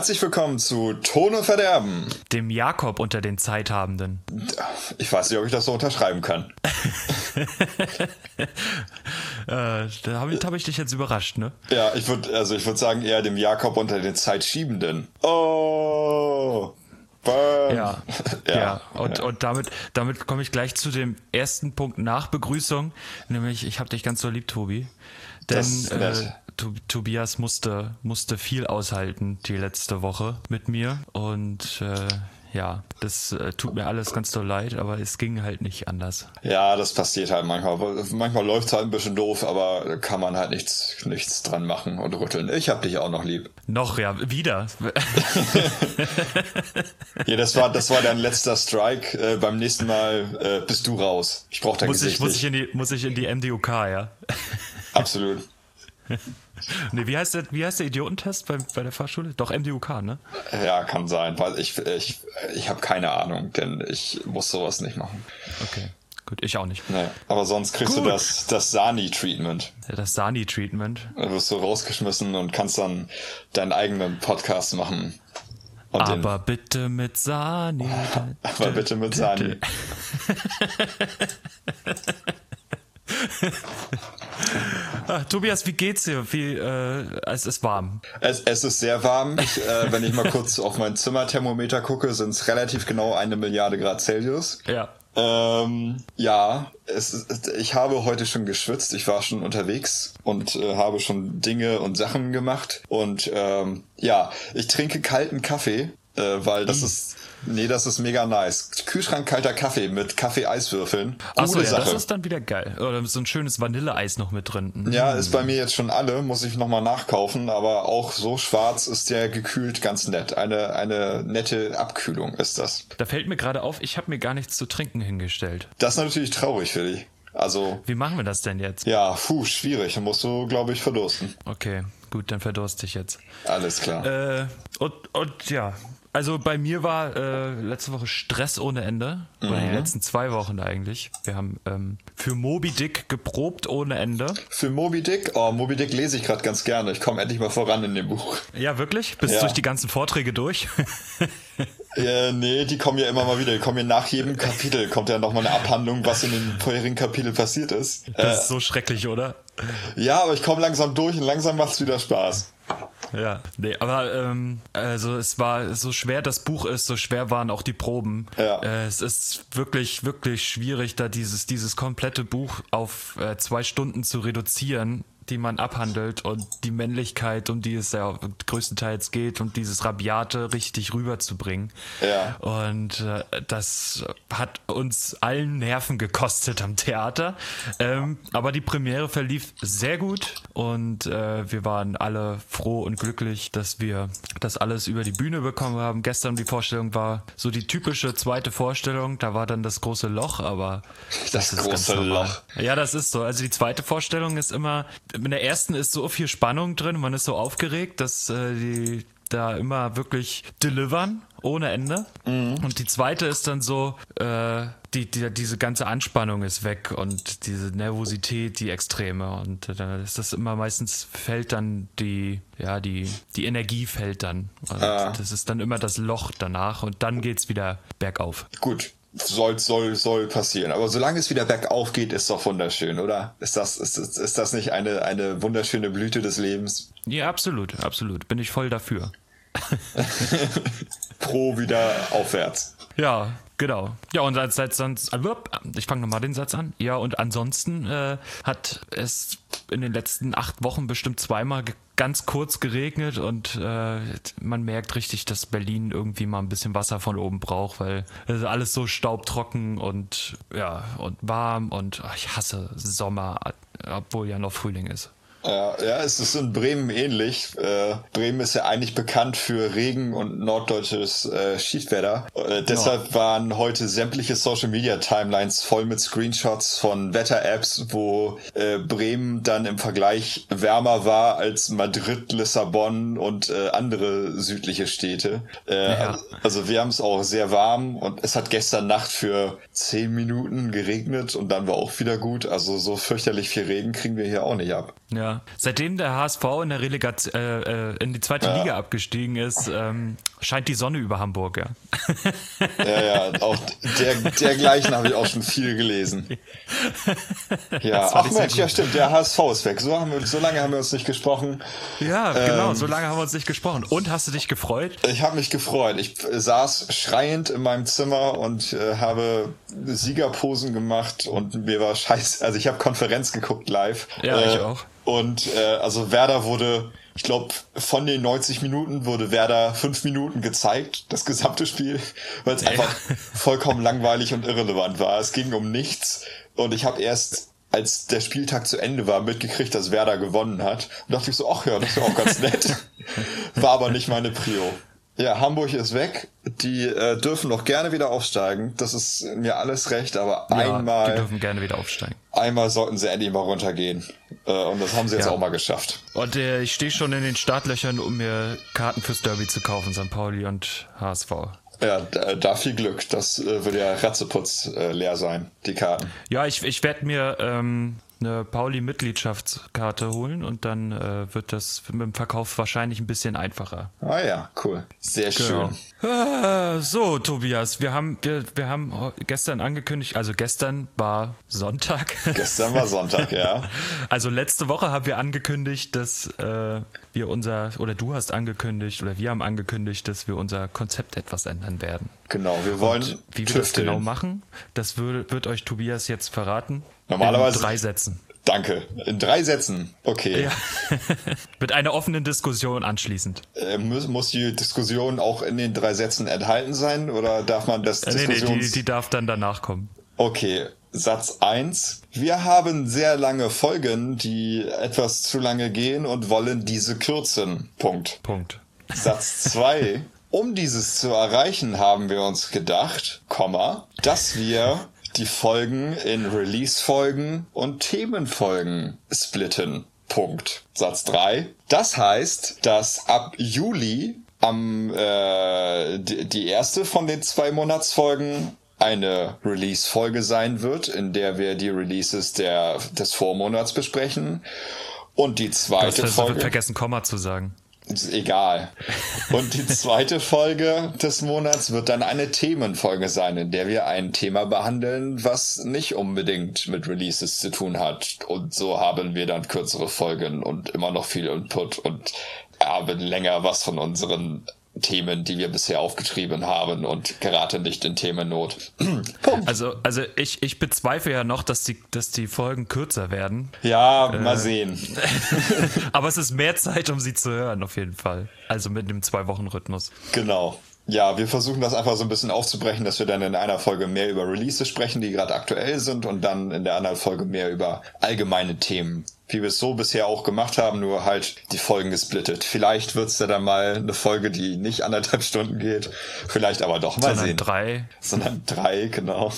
Herzlich willkommen zu Ton und Verderben. Dem Jakob unter den Zeithabenden. Ich weiß nicht, ob ich das so unterschreiben kann. Damit habe ich dich jetzt überrascht, ne? Ja, ich würde sagen eher dem Jakob unter den Zeitschiebenden. Oh, burn. Ja. Und damit komme ich gleich zu dem ersten Punkt nach Begrüßung, nämlich ich habe dich ganz so lieb, Tobi. Denn Tobias musste viel aushalten die letzte Woche mit mir und das tut mir alles ganz doll leid, aber es ging halt nicht anders. Ja, das passiert halt manchmal. Manchmal läuft es halt ein bisschen doof, aber da kann man halt nichts dran machen und rütteln. Ich hab dich auch noch lieb. Noch, ja, wieder. Ja, das war dein letzter Strike. Beim nächsten Mal bist du raus. Ich brauch dein Gesicht nicht. Muss ich in die MDUK, ja? Absolut. Nee, wie heißt der Idiotentest bei der Fahrschule? Doch, MDUK, ne? Ja, kann sein, weil ich habe keine Ahnung, denn ich muss sowas nicht machen. Okay, gut, ich auch nicht. Naja, aber sonst kriegst du das Sani-Treatment. Ja, das Sani-Treatment. Da wirst du rausgeschmissen und kannst dann deinen eigenen Podcast machen. Und aber bitte mit Sani. Aber bitte mit Sani. Tobias, wie geht's dir? Es ist warm. Es ist sehr warm. Wenn ich mal kurz auf mein Zimmerthermometer gucke, sind es relativ genau 1 Milliarde Grad Celsius. Ja. Ich habe heute schon geschwitzt. Ich war schon unterwegs und habe schon Dinge und Sachen gemacht. Und ich trinke kalten Kaffee, weil das ist mega nice. Kühlschrank kalter Kaffee mit Kaffee-Eiswürfeln. Achso, ja, das ist dann wieder geil. Oder so ein schönes Vanilleeis noch mit drin. Ja, ist bei mir jetzt schon alle, muss ich nochmal nachkaufen, aber auch so schwarz ist der gekühlt ganz nett. Eine nette Abkühlung ist das. Da fällt mir gerade auf, ich habe mir gar nichts zu trinken hingestellt. Das ist natürlich traurig für dich. Also. Wie machen wir das denn jetzt? Ja, schwierig. Dann musst du, glaube ich, verdursten. Okay, gut, dann verdurste ich jetzt. Alles klar. Und ja. Also bei mir war letzte Woche Stress ohne Ende. Oder die letzten 2 Wochen eigentlich. Wir haben für Moby Dick geprobt ohne Ende. Für Moby Dick? Oh, Moby Dick lese ich gerade ganz gerne. Ich komme endlich mal voran in dem Buch. Ja, wirklich? Bist du durch die ganzen Vorträge durch? Nee, die kommen ja immer mal wieder. Die kommen ja nach jedem Kapitel. Kommt ja nochmal eine Abhandlung, was in den vorherigen Kapiteln passiert ist. Das ist so schrecklich, oder? Ja, aber ich komme langsam durch und langsam macht's wieder Spaß. Ja, nee, aber also es war so schwer das Buch ist, so schwer waren auch die Proben. Ja. Es ist wirklich, wirklich schwierig, da dieses komplette Buch auf 2 Stunden zu reduzieren, die man abhandelt und die Männlichkeit, um die es ja größtenteils geht und dieses Rabiate richtig rüberzubringen. Ja. Und das hat uns allen Nerven gekostet am Theater. Aber die Premiere verlief sehr gut und wir waren alle froh und glücklich, dass wir das alles über die Bühne bekommen haben. Gestern die Vorstellung war so die typische zweite Vorstellung, da war dann das große Loch, aber das ist große Loch. Ja, das ist so. Also die zweite Vorstellung ist immer, in der ersten ist so viel Spannung drin, man ist so aufgeregt, dass die da immer wirklich delivern ohne Ende. Mhm. Und die zweite ist dann so, diese ganze Anspannung ist weg und diese Nervosität, die Extreme. Und dann ist das immer meistens fällt dann die Energie fällt dann. Und das ist dann immer das Loch danach und dann geht's wieder bergauf. Gut. Soll passieren. Aber solange es wieder bergauf geht, ist doch wunderschön, oder? Ist das nicht eine wunderschöne Blüte des Lebens? Ja, absolut. Bin ich voll dafür. Pro wieder aufwärts. Ja, genau. Ja, und ich fange nochmal den Satz an. Ja, und ansonsten hat es in den letzten 8 Wochen bestimmt 2-mal ganz kurz geregnet und man merkt richtig, dass Berlin irgendwie mal ein bisschen Wasser von oben braucht, weil es ist alles so staubtrocken und warm und ich hasse Sommer, obwohl ja noch Frühling ist. Ja, es ist in Bremen ähnlich. Bremen ist ja eigentlich bekannt für Regen und norddeutsches Schiedwetter. Deshalb waren heute sämtliche Social-Media-Timelines voll mit Screenshots von Wetter-Apps, wo Bremen dann im Vergleich wärmer war als Madrid, Lissabon und andere südliche Städte. Also wir haben es auch sehr warm und es hat gestern Nacht für 10 Minuten geregnet und dann war auch wieder gut. Also so fürchterlich viel Regen kriegen wir hier auch nicht ab. Ja, seitdem der HSV in der Relegation in die zweite Liga abgestiegen ist, scheint die Sonne über Hamburg, ja. Ja, auch dergleichen habe ich auch schon viel gelesen. Ja, ach Mensch, ja stimmt, der HSV ist weg. So lange haben wir uns nicht gesprochen. Ja, genau, so lange haben wir uns nicht gesprochen. Und hast du dich gefreut? Ich habe mich gefreut. Ich saß schreiend in meinem Zimmer und habe Siegerposen gemacht und mir war scheiße. Also ich habe Konferenz geguckt live. Ja, ich auch. Und also Werder wurde, ich glaube, von den 90 Minuten wurde Werder 5 Minuten gezeigt, das gesamte Spiel, weil es einfach vollkommen langweilig und irrelevant war. Es ging um nichts und ich habe erst, als der Spieltag zu Ende war, mitgekriegt, dass Werder gewonnen hat. Und dachte ich so, ach ja, das ist ja auch ganz nett. War aber nicht meine Prio. Ja, Hamburg ist weg. Die dürfen noch gerne wieder aufsteigen. Das ist mir alles recht, aber die dürfen gerne wieder aufsteigen. Einmal sollten sie endlich mal runtergehen. Und das haben sie jetzt auch mal geschafft. Und ich stehe schon in den Startlöchern, um mir Karten fürs Derby zu kaufen, St. Pauli und HSV. Ja, da viel Glück. Das wird ja ratzeputz leer sein, die Karten. Ja, ich werde mir eine Pauli-Mitgliedschaftskarte holen und dann wird das mit dem Verkauf wahrscheinlich ein bisschen einfacher. Ah ja, cool. Sehr schön. So, Tobias, wir haben gestern angekündigt, also gestern war Sonntag. Gestern war Sonntag, ja. Also letzte Woche haben wir angekündigt, dass wir haben angekündigt, dass wir unser Konzept etwas ändern werden. Genau, wir wollen und wie wir das genau machen, das wird euch Tobias jetzt verraten. Normalerweise in 3 Sätzen. Danke. In 3 Sätzen. Okay. Ja. Mit einer offenen Diskussion anschließend. Muss die Diskussion auch in den 3 Sätzen enthalten sein oder darf man das die darf dann danach kommen. Okay. Satz 1. Wir haben sehr lange Folgen, die etwas zu lange gehen und wollen diese kürzen. Punkt. Satz 2. Um dieses zu erreichen, haben wir uns gedacht, dass wir die Folgen in Release-Folgen und Themenfolgen splitten. Punkt. Satz 3. Das heißt, dass ab Juli die erste von den 2 Monatsfolgen eine Release-Folge sein wird, in der wir die Releases des Vormonats besprechen. Und die zweite Folge... vergessen, Komma zu sagen. Ist egal. Und die zweite Folge des Monats wird dann eine Themenfolge sein, in der wir ein Thema behandeln, was nicht unbedingt mit Releases zu tun hat. Und so haben wir dann kürzere Folgen und immer noch viel Input und haben länger was von unseren Themen, die wir bisher aufgetrieben haben und geraten nicht in Themennot. Also ich bezweifle ja noch, dass die Folgen kürzer werden. Ja, mal sehen. Aber es ist mehr Zeit, um sie zu hören, auf jeden Fall. Also mit dem 2-Wochen-Rhythmus. Genau. Ja, wir versuchen das einfach so ein bisschen aufzubrechen, dass wir dann in einer Folge mehr über Releases sprechen, die gerade aktuell sind und dann in der anderen Folge mehr über allgemeine Themen. Wie wir es so bisher auch gemacht haben, nur halt die Folgen gesplittet. Vielleicht wird's ja dann mal eine Folge, die nicht 1,5 Stunden geht. Vielleicht aber doch mal sehen. Sondern 3, genau.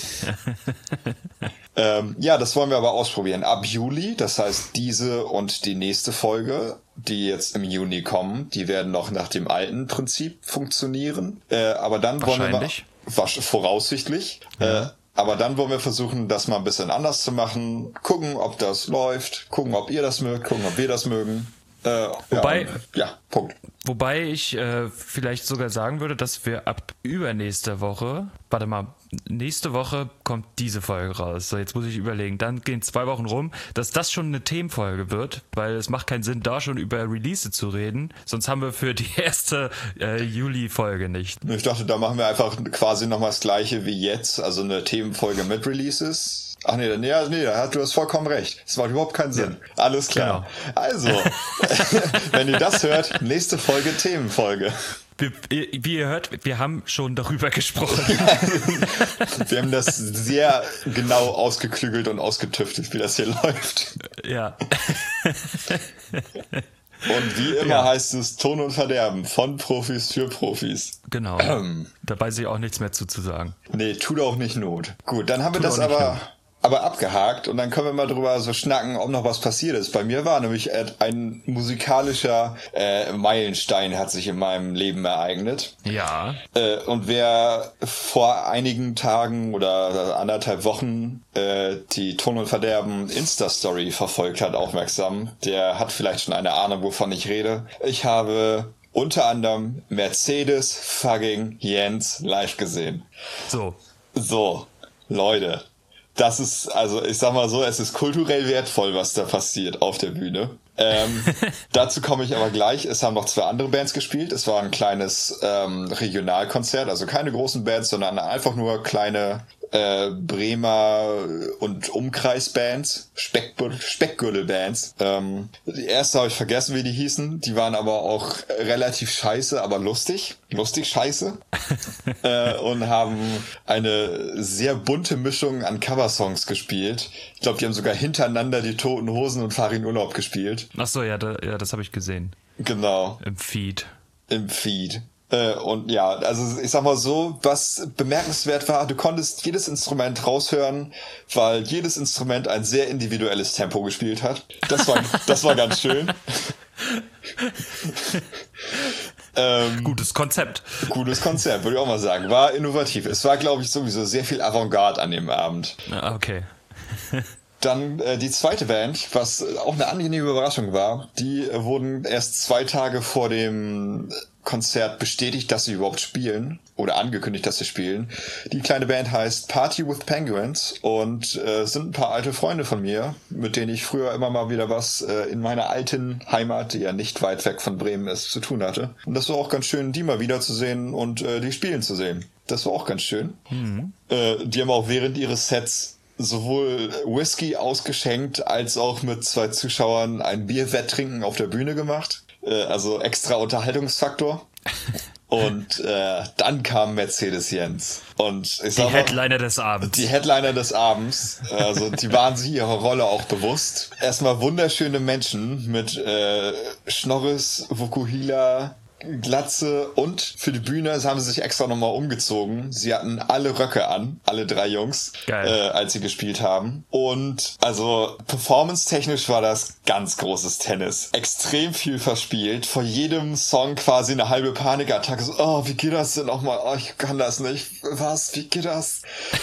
Ja, das wollen wir aber ausprobieren. Ab Juli, das heißt diese und die nächste Folge, die jetzt im Juni kommen, die werden noch nach dem alten Prinzip funktionieren. Aber dann wollen wir voraussichtlich. Ja. Aber dann wollen wir versuchen, das mal ein bisschen anders zu machen. Gucken, ob das läuft. Gucken, ob ihr das mögt. Gucken, ob wir das mögen. Punkt. Wobei ich vielleicht sogar sagen würde, dass wir ab übernächste Woche, nächste Woche kommt diese Folge raus. So, jetzt muss ich überlegen. Dann gehen 2 Wochen rum, dass das schon eine Themenfolge wird, weil es macht keinen Sinn, da schon über Release zu reden. Sonst haben wir für die erste Juli-Folge nicht. Ich dachte, da machen wir einfach quasi nochmal das Gleiche wie jetzt. Also eine Themenfolge mit Releases. Ach nee, du hast vollkommen recht. Das macht überhaupt keinen Sinn. Ja. Alles klar. Genau. Also, wenn ihr das hört, nächste Folge Themenfolge. Wie ihr hört, wir haben schon darüber gesprochen. Wir haben das sehr genau ausgeklügelt und ausgetüftelt, wie das hier läuft. Ja. Und wie immer heißt es Ton und Verderben von Profis für Profis. Genau. Da weiß ich auch nichts mehr zu sagen. Nee, tut auch nicht Not. Gut, dann haben wir das aber aber abgehakt und dann können wir mal drüber so schnacken, ob noch was passiert ist. Bei mir war nämlich ein musikalischer Meilenstein hat sich in meinem Leben ereignet. Ja. Und wer vor einigen Tagen oder 1,5 Wochen die Ton und Verderben Insta-Story verfolgt hat, aufmerksam, der hat vielleicht schon eine Ahnung, wovon ich rede. Ich habe unter anderem Mercedes fucking Jens live gesehen. So, Leute. Das ist, also ich sag mal so, es ist kulturell wertvoll, was da passiert auf der Bühne. Dazu komme ich aber gleich. Es haben noch 2 andere Bands gespielt. Es war ein kleines Regionalkonzert, also keine großen Bands, sondern einfach nur kleine Bremer und Umkreisbands, Speckgürtelbands. Die erste habe ich vergessen, wie die hießen. Die waren aber auch relativ scheiße, aber lustig scheiße. Und haben eine sehr bunte Mischung an Coversongs gespielt. Ich glaube, die haben sogar hintereinander die Toten Hosen und Fahr in Urlaub gespielt. Ach so, ja, das habe ich gesehen. Genau. Im Feed. Und ja, also ich sag mal so, was bemerkenswert war, du konntest jedes Instrument raushören, weil jedes Instrument ein sehr individuelles Tempo gespielt hat. Das war ganz schön. Gutes Konzept, würde ich auch mal sagen. War innovativ. Es war, glaube ich, sowieso sehr viel Avantgarde an dem Abend. Okay. Dann die zweite Band, was auch eine angenehme Überraschung war, die wurden erst 2 Tage vor dem Konzert bestätigt, dass sie überhaupt spielen oder angekündigt, dass sie spielen. Die kleine Band heißt Party with Penguins und sind ein paar alte Freunde von mir, mit denen ich früher immer mal wieder was in meiner alten Heimat, die ja nicht weit weg von Bremen ist, zu tun hatte. Und das war auch ganz schön, die mal wiederzusehen und die spielen zu sehen. Das war auch ganz schön. Mhm. Die haben auch während ihres Sets sowohl Whisky ausgeschenkt, als auch mit 2 Zuschauern ein Bierwetttrinken auf der Bühne gemacht. Also extra Unterhaltungsfaktor. Und dann kam Mercedes Jens. Und ich sag die Headliner des Abends. Die Headliner des Abends. Also die waren sich ihrer Rolle auch bewusst. Erstmal wunderschöne Menschen mit Schnorris, Vokuhila, Glatze und für die Bühne haben sie sich extra nochmal umgezogen. Sie hatten alle Röcke an, alle 3 Jungs, als sie gespielt haben. Und also performance-technisch war das ganz großes Tennis. Extrem viel verspielt. Vor jedem Song quasi eine halbe Panikattacke. So, oh, wie geht das denn nochmal? Oh, ich kann das nicht. Was? Wie geht das?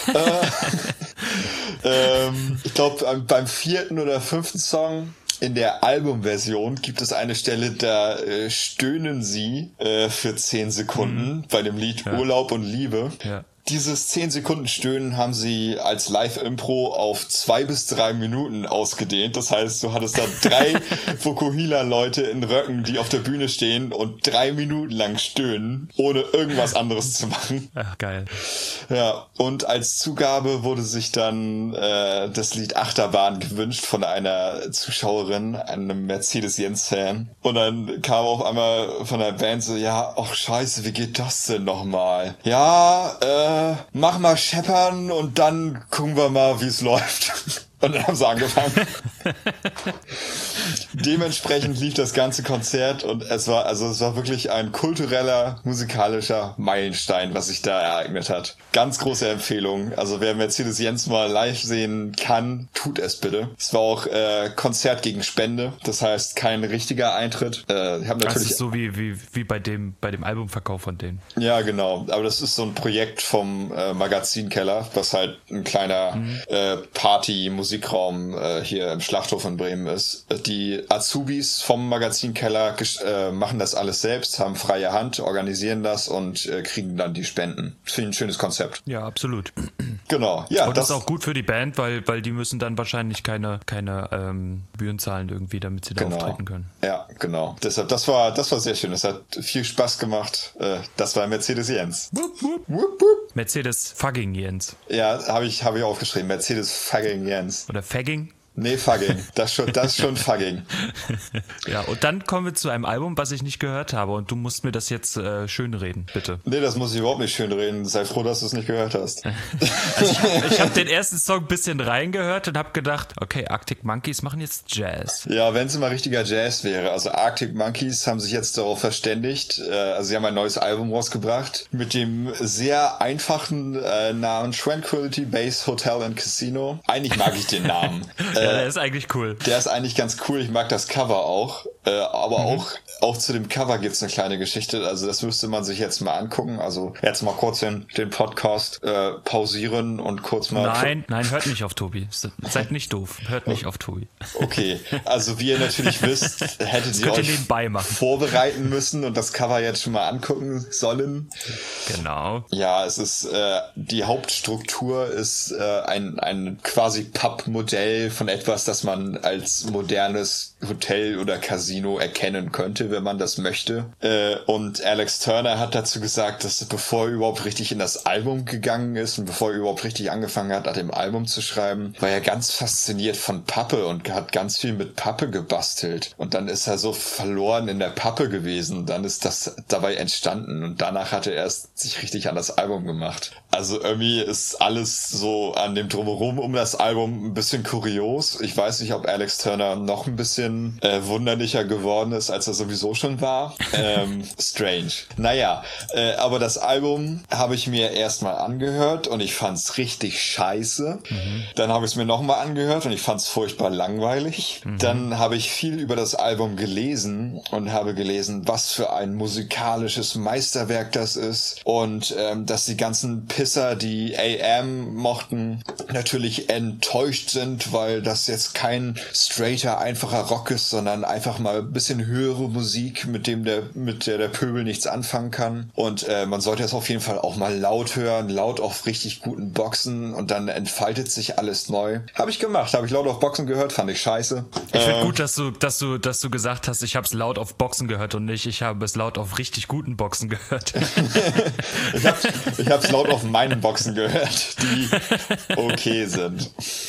Ich glaube, beim 4. oder 5. Song in der Albumversion gibt es eine Stelle, da stöhnen sie für 10 Sekunden bei dem Lied Urlaub und Liebe. Ja. Dieses 10 Sekunden Stöhnen haben sie als Live-Impro auf 2 bis 3 Minuten ausgedehnt. Das heißt, du hattest da 3 Vokuhila-Leute in Röcken, die auf der Bühne stehen und 3 Minuten lang stöhnen, ohne irgendwas anderes zu machen. Ach, geil. Ja, und als Zugabe wurde sich dann das Lied Achterbahn gewünscht von einer Zuschauerin, einem Mercedes-Jens-Fan. Und dann kam auf einmal von der Band so, ja, ach scheiße, wie geht das denn nochmal? Ja, mach mal scheppern und dann gucken wir mal, wie es läuft. Und dann haben sie angefangen. Dementsprechend lief das ganze Konzert und es war wirklich ein kultureller, musikalischer Meilenstein, was sich da ereignet hat. Ganz große Empfehlung. Also wer Mercedes Jens mal live sehen kann, tut es bitte. Es war auch Konzert gegen Spende, das heißt kein richtiger Eintritt. Das ist so wie bei dem Albumverkauf von denen. Ja, genau. Aber das ist so ein Projekt vom Magazinkeller, was halt ein kleiner Party-Musikraum hier im Schlachthof in Bremen ist. Die Azubis vom Magazinkeller machen das alles selbst, haben freie Hand, organisieren das und kriegen dann die Spenden. Das finde ich ein schönes Konzept. Ja, absolut. Genau. Ja, und das ist auch gut für die Band, weil die müssen dann wahrscheinlich keine Gebühren zahlen irgendwie, damit sie da auftreten können. Ja, genau. Deshalb, das war sehr schön. Es hat viel Spaß gemacht. Das war Mercedes Jens. Wupp, wupp. Wupp, wupp. Mercedes fucking Jens. Ja, habe ich aufgeschrieben. Mercedes fucking Jens. Oder Fagging? Nee, Fugging. Das ist schon Fugging. Ja, und dann kommen wir zu einem Album, was ich nicht gehört habe und du musst mir das jetzt schönreden, bitte. Nee, das muss ich überhaupt nicht schönreden. Sei froh, dass du es nicht gehört hast. Also ich habe den ersten Song ein bisschen reingehört und habe gedacht, okay, Arctic Monkeys machen jetzt Jazz. Ja, wenn es immer richtiger Jazz wäre. Also Arctic Monkeys haben sich jetzt darauf verständigt. Also sie haben ein neues Album rausgebracht mit dem sehr einfachen Namen Tranquility Base Hotel and Casino. Eigentlich mag ich den Namen. Ja, der ist eigentlich cool. Der ist eigentlich ganz cool. Ich mag das Cover auch. Aber auch zu dem Cover gibt's eine kleine Geschichte. Also das müsste man sich jetzt mal angucken. Also jetzt mal kurz den Podcast pausieren und kurz mal... Nein, hört nicht auf Tobi. Seid nicht doof. Hört nicht auf Tobi. Okay, also wie ihr natürlich wisst, hättet ihr euch vorbereiten müssen und das Cover jetzt schon mal angucken sollen. Genau. Ja, es ist die Hauptstruktur ist ein quasi Pappmodell von etwas, das man als modernes Hotel oder Casino erkennen könnte, wenn man das möchte. Und Alex Turner hat dazu gesagt, dass bevor er überhaupt richtig in das Album gegangen ist und bevor er überhaupt richtig angefangen hat, an dem Album zu schreiben, war er ganz fasziniert von Pappe und hat ganz viel mit Pappe gebastelt. Und dann ist er so verloren in der Pappe gewesen. Dann ist das dabei entstanden und danach hat er erst sich richtig an das Album gemacht. Also irgendwie ist alles so an dem Drumherum um das Album ein bisschen kurios. Ich weiß nicht, ob Alex Turner noch ein bisschen wunderlicher geworden ist, als er sowieso schon war. Strange. Naja, aber das Album habe ich mir erstmal angehört und ich fand's richtig scheiße. Dann habe ich es mir nochmal angehört und ich fand's furchtbar langweilig. Dann habe ich viel über das Album gelesen und habe gelesen, was für ein musikalisches Meisterwerk das ist und dass die ganzen Pisser, die AM mochten, natürlich enttäuscht sind, weil das jetzt kein straighter, einfacher Rock ist, sondern einfach mal ein bisschen höhere Musik, mit der der Pöbel nichts anfangen kann. Und man sollte es auf jeden Fall auch mal laut hören, laut auf richtig guten Boxen und dann entfaltet sich alles neu. Habe ich gemacht, habe ich laut auf Boxen gehört, fand ich scheiße. Ich finde gut, dass du gesagt hast, ich habe es laut auf Boxen gehört und nicht, ich habe es laut auf richtig guten Boxen gehört. Ich habe es laut auf meinen Boxen gehört, die okay sind.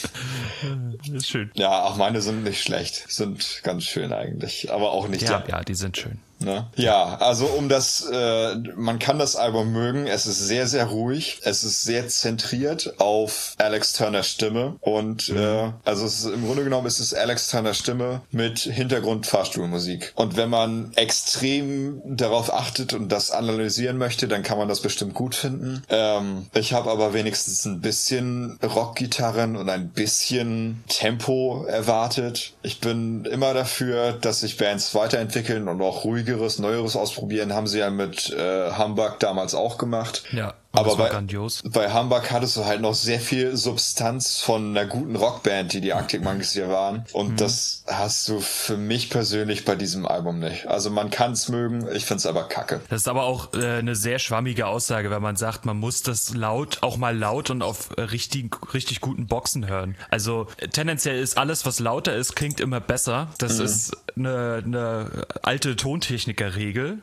Ist schön. Ja, auch meine sind nicht schlecht, sind ganz schön eigentlich, aber auch nicht. Ja, die sind schön. Ne? Ja, also man kann das Album mögen, es ist sehr, sehr ruhig, es ist sehr zentriert auf Alex Turners Stimme und also im Grunde genommen ist es Alex Turners Stimme mit Hintergrund-Fahrstuhlmusik. Und wenn man extrem darauf achtet und das analysieren möchte, dann kann man das bestimmt gut finden. Ich habe aber wenigstens ein bisschen Rockgitarren und ein bisschen Tempo erwartet. Ich bin immer dafür, dass sich Bands weiterentwickeln und auch ruhigeres, Neueres ausprobieren, haben sie ja mit Humbug damals auch gemacht. Ja. Aber grandios. Bei Humbug hattest du halt noch sehr viel Substanz von einer guten Rockband, die Arctic Monkeys hier waren. Und das hast du für mich persönlich bei diesem Album nicht. Also man kann es mögen, ich find's aber kacke. Das ist aber auch eine sehr schwammige Aussage, wenn man sagt, man muss das auch mal laut und auf richtig guten Boxen hören. Also tendenziell ist alles, was lauter ist, klingt immer besser. Das ist eine alte Tontechniker-Regel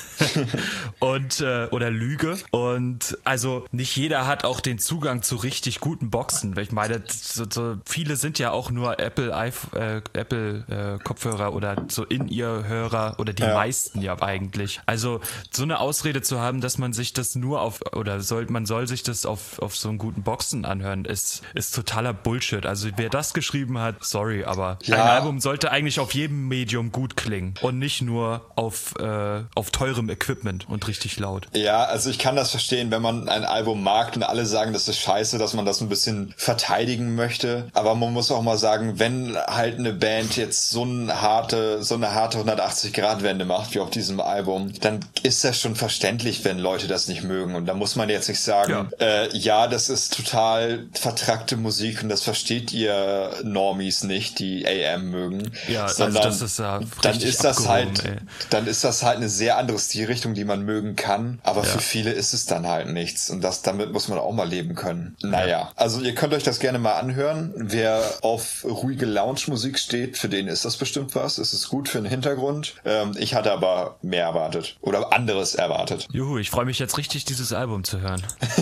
und oder Lüge. Und also nicht jeder hat auch den Zugang zu richtig guten Boxen. Ich meine, so viele sind ja auch nur Apple Kopfhörer oder so In-Ear-Hörer oder die meisten ja eigentlich. Also so eine Ausrede zu haben, dass man sich das nur man soll sich das auf so einen guten Boxen anhören, ist totaler Bullshit. Also wer das geschrieben hat, sorry, aber ein Album sollte eigentlich auf jedem Medium gut klingen und nicht nur auf teurem Equipment und richtig laut. Ja, also ich kann das verstehen, wenn man ein Album mag und alle sagen, das ist scheiße, dass man das ein bisschen verteidigen möchte. Aber man muss auch mal sagen, wenn halt eine Band jetzt so eine harte 180-Grad-Wende macht, wie auf diesem Album, dann ist das schon verständlich, wenn Leute das nicht mögen. Und da muss man jetzt nicht sagen, das ist total vertrackte Musik und das versteht ihr Normies nicht, die AM mögen. Ja, sondern also ist ja dann ist das halt eine sehr andere Stilrichtung, die man mögen kann, aber für viele ist es dann halt nichts und damit muss man auch mal leben können. Naja, also ihr könnt euch das gerne mal anhören. Wer auf ruhige Lounge-Musik steht, für den ist das bestimmt was. Es ist gut für den Hintergrund. Ich hatte aber mehr erwartet oder anderes erwartet. Juhu, ich freue mich jetzt richtig, dieses Album zu hören.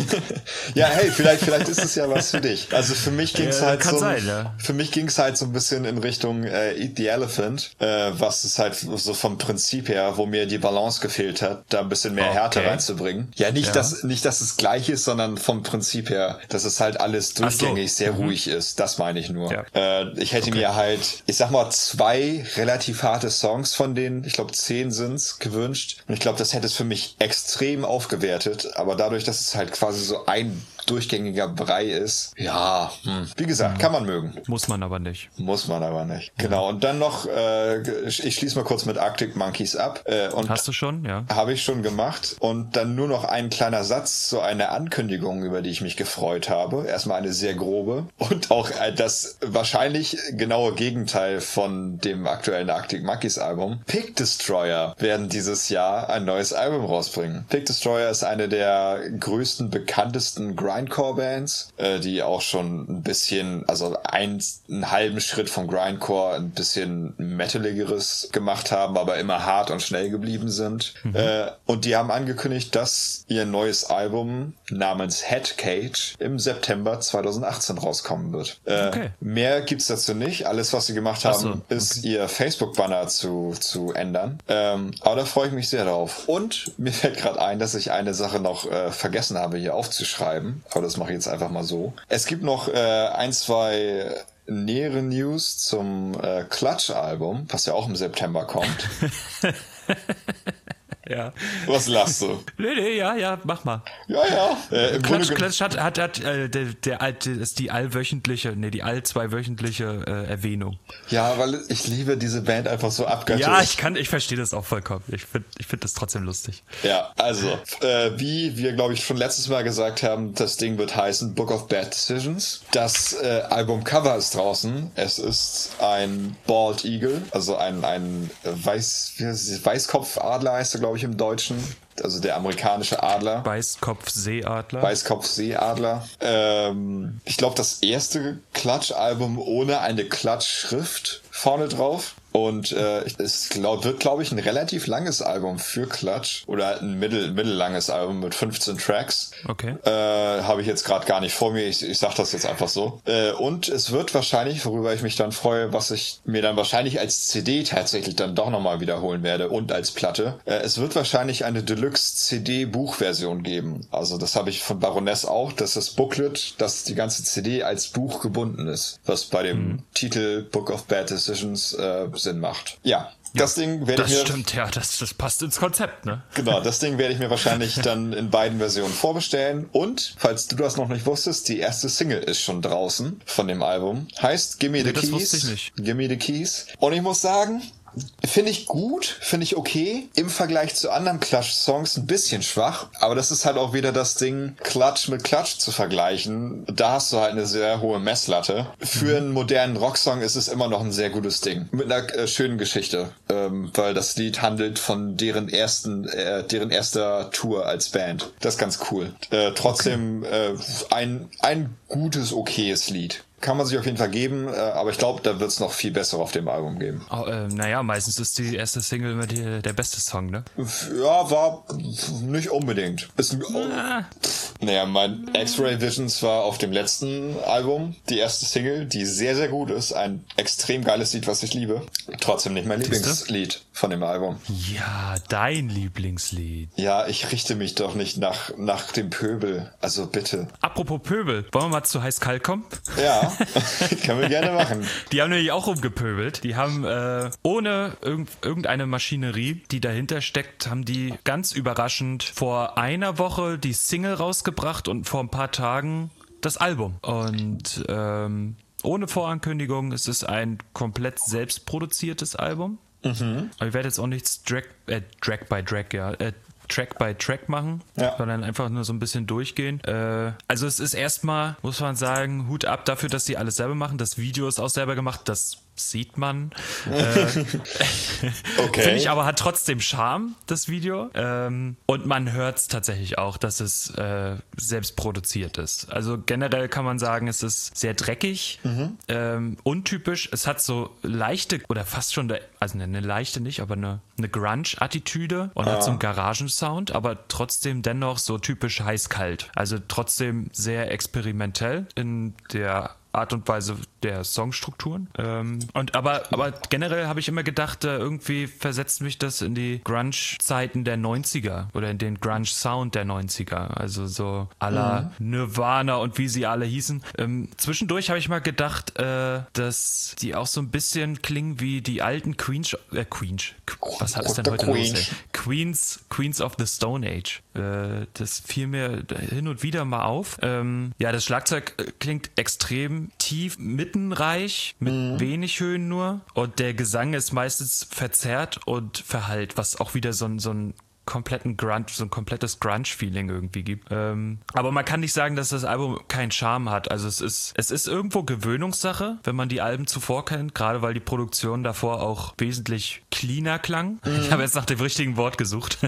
Ja, hey, vielleicht ist es ja was für dich. Also für mich ging es halt für mich ging es halt so ein bisschen in Richtung Eat the Elephant, was es halt so vom Prinzip her, wo mir die Balance gefehlt hat, da ein bisschen mehr Härte reinzubringen. Ja, nicht, dass es gleich ist, sondern vom Prinzip her, dass es halt alles durchgängig sehr ruhig ist. Das meine ich nur. Ja. Ich hätte mir halt, ich sag mal, 2 relativ harte Songs von denen, ich glaube 10 sind's, gewünscht. Und ich glaube, das hätte es für mich extrem aufgewertet. Aber dadurch, dass es halt quasi so ein durchgängiger Brei ist. Ja, wie gesagt, kann man mögen. Muss man aber nicht. Genau, und dann noch, ich schließe mal kurz mit Arctic Monkeys ab. Und hast du schon? Ja. Habe ich schon gemacht. Und dann nur noch ein kleiner Satz zu einer Ankündigung, über die ich mich gefreut habe. Erstmal eine sehr grobe. Und auch das wahrscheinlich genaue Gegenteil von dem aktuellen Arctic Monkeys Album. Pig Destroyer werden dieses Jahr ein neues Album rausbringen. Pig Destroyer ist eine der größten, bekanntesten Grindcore-Bands, die auch schon ein bisschen, also einen halben Schritt vom Grindcore ein bisschen Metaligeres gemacht haben, aber immer hart und schnell geblieben sind. Und die haben angekündigt, dass ihr neues Album namens Headcage im September 2018 rauskommen wird. Mehr gibt's dazu nicht. Alles, was sie gemacht haben, ist ihr Facebook-Banner zu ändern. Aber da freue ich mich sehr drauf. Und mir fällt gerade ein, dass ich eine Sache noch vergessen habe, hier aufzuschreiben. Aber das mache ich jetzt einfach mal so. Es gibt noch 1, 2 nähere News zum Clutch-Album, was ja auch im September kommt. Ja. Was lachst du? Nee, ja, mach mal. Ja. Klatsch hat die allzweiwöchentliche Erwähnung. Ja, weil ich liebe diese Band einfach so abgöttisch. Ja, ich verstehe das auch vollkommen. Ich find das trotzdem lustig. Ja, also, wie wir, glaube ich, schon letztes Mal gesagt haben, das Ding wird heißen Book of Bad Decisions. Das Albumcover ist draußen. Es ist ein Bald Eagle, also ein Weißkopfadler heißt er, glaube ich, im Deutschen. Also der amerikanische Adler. Weißkopfseeadler. Ich glaube, das erste Clutch-Album ohne eine Clutch-Schrift vorne drauf. Und es wird, glaube ich, ein relativ langes Album für Clutch. Oder ein mittellanges Album mit 15 Tracks. Okay. Habe ich jetzt gerade gar nicht vor mir. Ich sag das jetzt einfach so. Und es wird wahrscheinlich, worüber ich mich dann freue, was ich mir dann wahrscheinlich als CD tatsächlich dann doch nochmal wiederholen werde und als Platte. Es wird wahrscheinlich eine Deluxe-CD-Buchversion geben. Also das habe ich von Baroness auch. Das ist Booklet, dass die ganze CD als Buch gebunden ist. Was bei dem Titel Book of Bad Decisions Sinn macht. Ja. Das Ding werde ich mir... Das stimmt, ja, das passt ins Konzept, ne? Genau, das Ding werde ich mir wahrscheinlich dann in beiden Versionen vorbestellen. Und, falls du das noch nicht wusstest, die erste Single ist schon draußen von dem Album. Heißt Gimme the Keys. Das wusste ich nicht. Gimme the Keys. Und ich muss sagen... Finde ich gut, finde ich okay. Im Vergleich zu anderen Clutch-Songs ein bisschen schwach. Aber das ist halt auch wieder das Ding, Clutch mit Clutch zu vergleichen. Da hast du halt eine sehr hohe Messlatte. Für einen modernen Rocksong ist es immer noch ein sehr gutes Ding. Mit einer schönen Geschichte. Weil das Lied handelt von deren erster Tour als Band. Das ist ganz cool. Trotzdem ein gutes, okayes Lied. Kann man sich auf jeden Fall geben, aber ich glaube, da wird es noch viel besser auf dem Album geben. Naja, meistens ist die erste Single immer der beste Song, ne? Ja, war nicht unbedingt. Naja, mein X-Ray Visions war auf dem letzten Album die erste Single, die sehr, sehr gut ist. Ein extrem geiles Lied, was ich liebe. Trotzdem nicht mein Lieblingslied von dem Album. Ja, dein Lieblingslied. Ja, ich richte mich doch nicht nach dem Pöbel. Also bitte. Apropos Pöbel, wollen wir mal zu Heiß Kalt kommen? Ja, können wir gerne machen. Die haben nämlich auch rumgepöbelt. Die haben ohne irgendeine Maschinerie, die dahinter steckt, haben die ganz überraschend vor einer Woche die Single rausgebracht und vor ein paar Tagen das Album. Und ohne Vorankündigung, es ist ein komplett selbstproduziertes Album. Aber ich werde jetzt auch nichts Track by Track machen, sondern einfach nur so ein bisschen durchgehen. Also es ist erstmal, muss man sagen, Hut ab dafür, dass die alles selber machen. Das Video ist auch selber gemacht. Das sieht man. Okay. Finde ich aber hat trotzdem Charme, das Video. Und man hört es tatsächlich auch, dass es selbst produziert ist. Also generell kann man sagen, es ist sehr dreckig, untypisch. Es hat so leichte oder fast schon, also eine leichte nicht, aber eine Grunge-Attitüde und hat so einen Garagensound, aber trotzdem dennoch so typisch heiß-kalt. Also trotzdem sehr experimentell in der Art und Weise der Songstrukturen. Aber generell habe ich immer gedacht, irgendwie versetzt mich das in die Grunge-Zeiten der 90er oder in den Grunge-Sound der 90er. Also so à la Nirvana und wie sie alle hießen. Zwischendurch habe ich mal gedacht, dass die auch so ein bisschen klingen wie die alten Queens of the Stone Age. Das fiel mir hin und wieder mal auf. Das Schlagzeug klingt extrem tief, mittenreich, mit wenig Höhen nur. Und der Gesang ist meistens verzerrt und verhallt, was auch wieder so ein komplettes Grunge-Feeling irgendwie gibt. Aber man kann nicht sagen, dass das Album keinen Charme hat. Also es ist irgendwo Gewöhnungssache, wenn man die Alben zuvor kennt, gerade weil die Produktion davor auch wesentlich cleaner klang. Ich habe jetzt nach dem richtigen Wort gesucht.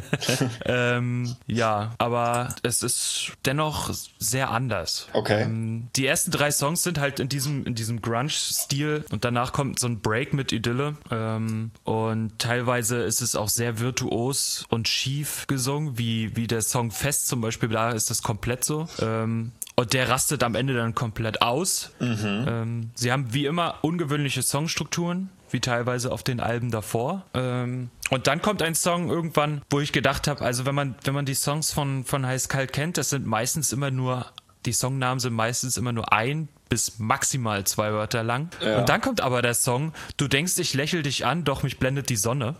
Aber es ist dennoch sehr anders. Okay. Die ersten 3 Songs sind halt in diesem Grunge-Stil und danach kommt so ein Break mit Idylle. Und teilweise ist es auch sehr virtuos und schief gesungen, wie der Song Fest zum Beispiel, da ist das komplett so. Und der rastet am Ende dann komplett aus. Sie haben wie immer ungewöhnliche Songstrukturen, wie teilweise auf den Alben davor. Und dann kommt ein Song irgendwann, wo ich gedacht habe, also wenn man die Songs von Heiß-Kalt kennt, die Songnamen sind meistens immer nur 1 bis maximal 2 Wörter lang. Ja. Und dann kommt aber der Song, du denkst, ich lächel dich an, doch mich blendet die Sonne.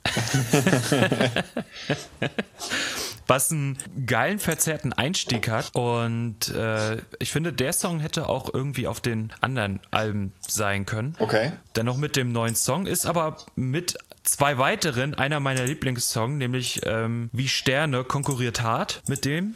Was einen geilen, verzerrten Einstieg hat. Und ich finde, der Song hätte auch irgendwie auf den anderen Alben sein können. Okay. Dennoch mit dem neuen Song ist aber mit 2 weiteren einer meiner Lieblingssongs, nämlich Wie Sterne konkurriert hart mit dem.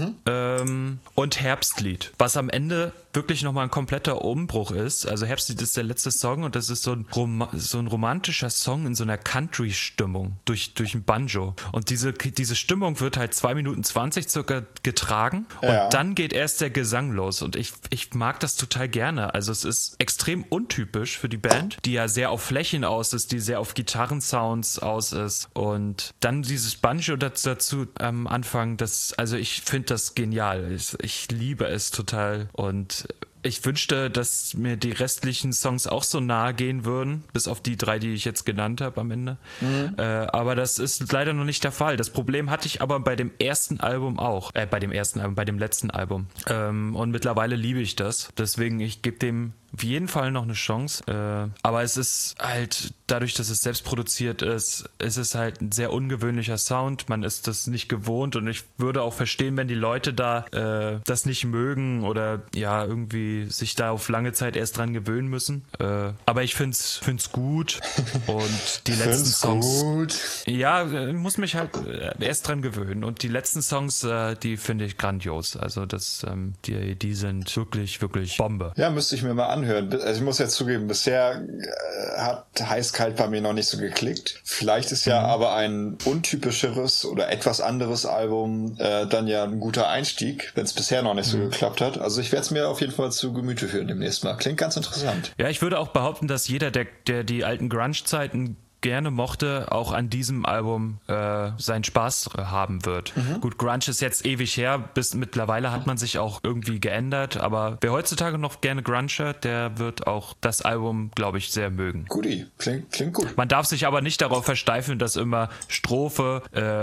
Und Herbstlied, was am Ende wirklich nochmal ein kompletter Umbruch ist. Also Herbstlied ist der letzte Song und das ist so ein romantischer Song in so einer Country-Stimmung durch ein Banjo. Und diese Stimmung wird halt 2 Minuten 20 circa getragen und dann geht erst der Gesang los und ich mag das total gerne. Also es ist extrem untypisch für die Band, die ja sehr auf Flächen aus ist, die sehr auf Gitarrensounds aus ist und dann dieses Banjo dazu am Anfang, also ich finde das genial. Ich liebe es total und ich wünschte, dass mir die restlichen Songs auch so nahe gehen würden, bis auf die 3, die ich jetzt genannt habe am Ende. Aber das ist leider noch nicht der Fall. Das Problem hatte ich aber bei dem ersten Album auch. Bei dem letzten Album. Und mittlerweile liebe ich das. Deswegen, ich gebe dem auf jeden Fall noch eine Chance. Aber es ist halt, dadurch, dass es selbst produziert ist, ist es halt ein sehr ungewöhnlicher Sound. Man ist das nicht gewohnt und ich würde auch verstehen, wenn die Leute da das nicht mögen oder ja, irgendwie sich da auf lange Zeit erst dran gewöhnen müssen. Aber ich find's gut und die letzten Songs. Gut. Ja, muss mich halt erst dran gewöhnen. Und die letzten Songs, die finde ich grandios. Also die sind wirklich, wirklich Bombe. Ja, müsste ich mir mal anhören. Also ich muss jetzt zugeben, bisher hat Heiß-Kalt bei mir noch nicht so geklickt. Vielleicht ist ja aber ein untypischeres oder etwas anderes Album dann ja ein guter Einstieg, wenn es bisher noch nicht so geklappt hat. Also ich werde es mir auf jeden Fall zu Gemüte führen demnächst mal. Klingt ganz interessant. Ja, ich würde auch behaupten, dass jeder, der die alten Grunge-Zeiten gerne mochte, auch an diesem Album seinen Spaß haben wird. Gut, Grunge ist jetzt ewig her, bis mittlerweile hat man sich auch irgendwie geändert, aber wer heutzutage noch gerne Grunge hört, der wird auch das Album, glaube ich, sehr mögen. Guti, klingt gut. Man darf sich aber nicht darauf versteifen, dass immer Strophe,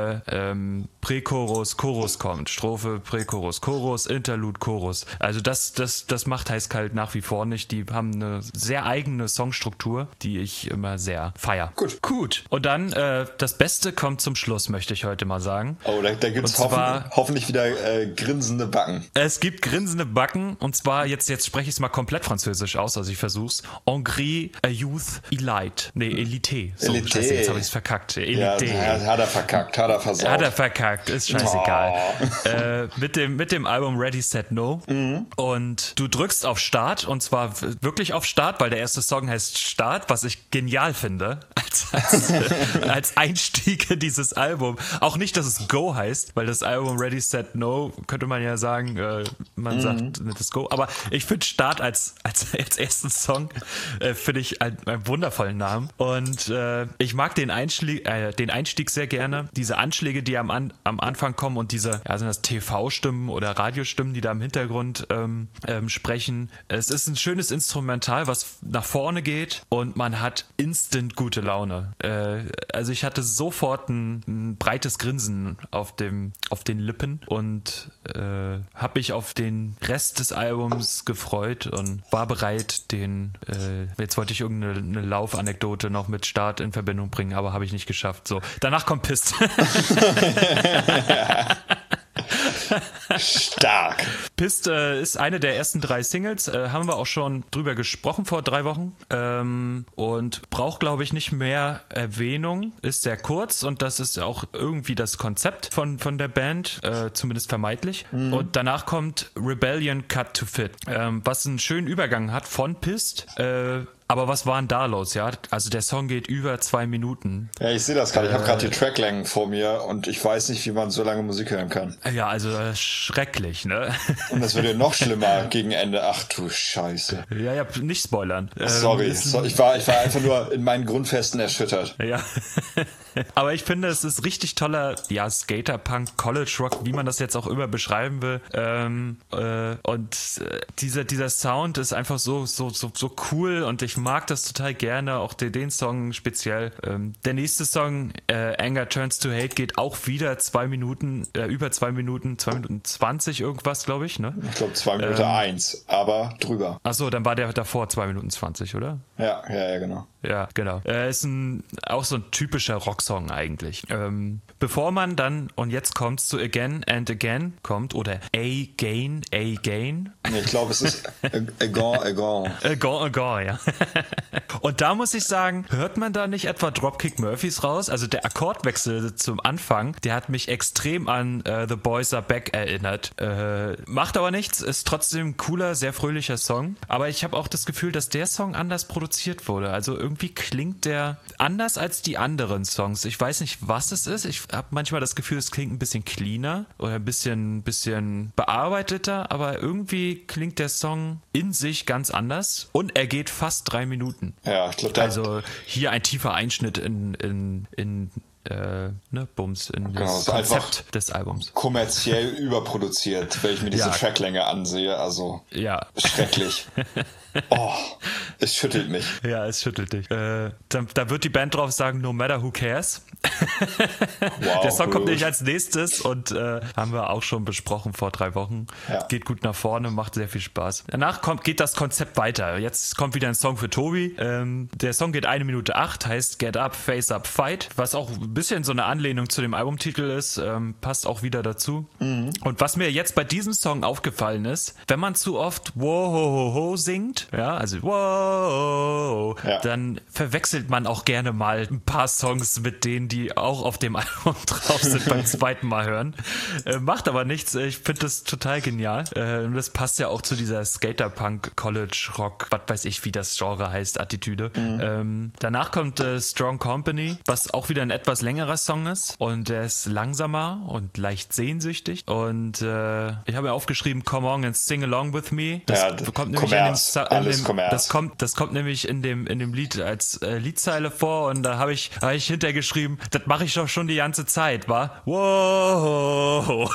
Prächorus, Chorus kommt. Strophe, Prächorus, Chorus, Interlude, Chorus. Also das macht Heiß-Kalt nach wie vor nicht. Die haben eine sehr eigene Songstruktur, die ich immer sehr feier. Gut. Gut. Und dann das Beste kommt zum Schluss, möchte ich heute mal sagen. Oh, da gibt's hoffentlich wieder grinsende Backen. Es gibt grinsende Backen und zwar, jetzt spreche ich es mal komplett französisch aus, also ich versuch's. Hongrie Youth Elite. Nee, Elite. So, Elite. Scheiße, jetzt habe ich es verkackt. Elite. Ja, hat er verkackt, hat er versaut. Hat er verkackt, ist scheißegal. Mit dem Album Ready, Set, No. Und du drückst auf Start und zwar wirklich auf Start, weil der erste Song heißt Start, was ich genial finde, als Einstieg in dieses Album. Auch nicht, dass es Go heißt, weil das Album Ready, Set, No, könnte man ja sagen, man sagt das Go, aber ich finde Start als ersten Song, finde ich einen wundervollen Namen und ich mag den Einstieg sehr gerne, diese Anschläge, die am Anfang kommen und diese, sind das TV-Stimmen oder Radiostimmen, die da im Hintergrund sprechen. Es ist ein schönes Instrumental, was nach vorne geht und man hat instant gute Laune. Also ich hatte sofort ein breites Grinsen auf den Lippen und habe mich auf den Rest des Albums gefreut und war bereit, jetzt wollte ich irgendeine Laufanekdote noch mit Start in Verbindung bringen, aber habe ich nicht geschafft. So, danach kommt Pist. Stark. Pist ist eine der ersten 3 Singles, haben wir auch schon drüber gesprochen vor 3 Wochen und braucht, glaube ich, nicht mehr Erwähnung, ist sehr kurz und das ist auch irgendwie das Konzept von der Band, zumindest vermeintlich. Und danach kommt Rebellion Cut to Fit, was einen schönen Übergang hat von Pist. Aber was war denn da los, ja? Also der Song geht über 2 Minuten. Ja, ich sehe das gerade. Ich habe gerade die Tracklängen vor mir und ich weiß nicht, wie man so lange Musik hören kann. Ja, also schrecklich, ne? Und das wird ja noch schlimmer gegen Ende. Ach du Scheiße. Ja, nicht spoilern. Sorry, ich war einfach nur in meinen Grundfesten erschüttert. Ja. Aber ich finde, es ist richtig toller, Skaterpunk, College Rock, wie man das jetzt auch immer beschreiben will. Und dieser Sound ist einfach so cool und ich mag das total gerne, auch den Song speziell. Der nächste Song, Anger Turns to Hate, geht auch wieder 2 Minuten, über 2 Minuten, 2 Minuten 20 irgendwas, glaube ich, ne? Ich glaube 2 Minuten 1, aber drüber. Achso, dann war der davor 2 Minuten 20, oder? Ja, genau. Ja, genau. Ist auch so ein typischer Rocksong eigentlich. Bevor man dann, und jetzt kommt's zu Again and Again kommt, oder Again. Nee, ich glaube, es ist Again. Again, ja. Und da muss ich sagen, hört man da nicht etwa Dropkick Murphys raus? Also der Akkordwechsel zum Anfang, der hat mich extrem an The Boys Are Back erinnert. Macht aber nichts, ist trotzdem ein cooler, sehr fröhlicher Song. Aber ich habe auch das Gefühl, dass der Song anders produziert wurde. Also irgendwie klingt der anders als die anderen Songs. Ich weiß nicht, was es ist. Ich habe manchmal das Gefühl, es klingt ein bisschen cleaner oder ein bisschen bearbeiteter, aber irgendwie klingt der Song in sich ganz anders und er geht fast 3 Minuten. Ja, ich glaube, also hier ein tiefer Einschnitt in Bums, in das Konzept des Albums. Kommerziell überproduziert, wenn ich mir diese Tracklänge ansehe, also schrecklich. Oh, es schüttelt mich. Ja, es schüttelt dich. Da wird die Band drauf sagen, no matter who cares. Wow, der Song kommt nämlich als nächstes und haben wir auch schon besprochen vor 3 Wochen. Ja. Geht gut nach vorne, macht sehr viel Spaß. Danach geht das Konzept weiter. Jetzt kommt wieder ein Song für Tobi. Der Song geht 1 Minute 8, heißt Get Up, Face Up, Fight, was auch ein bisschen so eine Anlehnung zu dem Albumtitel ist, passt auch wieder dazu. Und was mir jetzt bei diesem Song aufgefallen ist, wenn man zu oft Wohohoho singt, also wow, dann verwechselt man auch gerne mal ein paar Songs mit denen, die auch auf dem Album drauf sind beim zweiten Mal hören. Macht aber nichts, ich finde das total genial. Und das passt ja auch zu dieser Skaterpunk, College Rock, was weiß ich, wie das Genre heißt, Attitüde. Danach kommt Strong Company, was auch wieder ein etwas längerer Song ist und der ist langsamer und leicht sehnsüchtig und ich habe mir aufgeschrieben, Come on and sing along with me. Das kommt nämlich das kommt nämlich in dem Lied als Liedzeile vor und da habe ich hintergeschrieben, das mache ich doch schon die ganze Zeit, wa? Wow.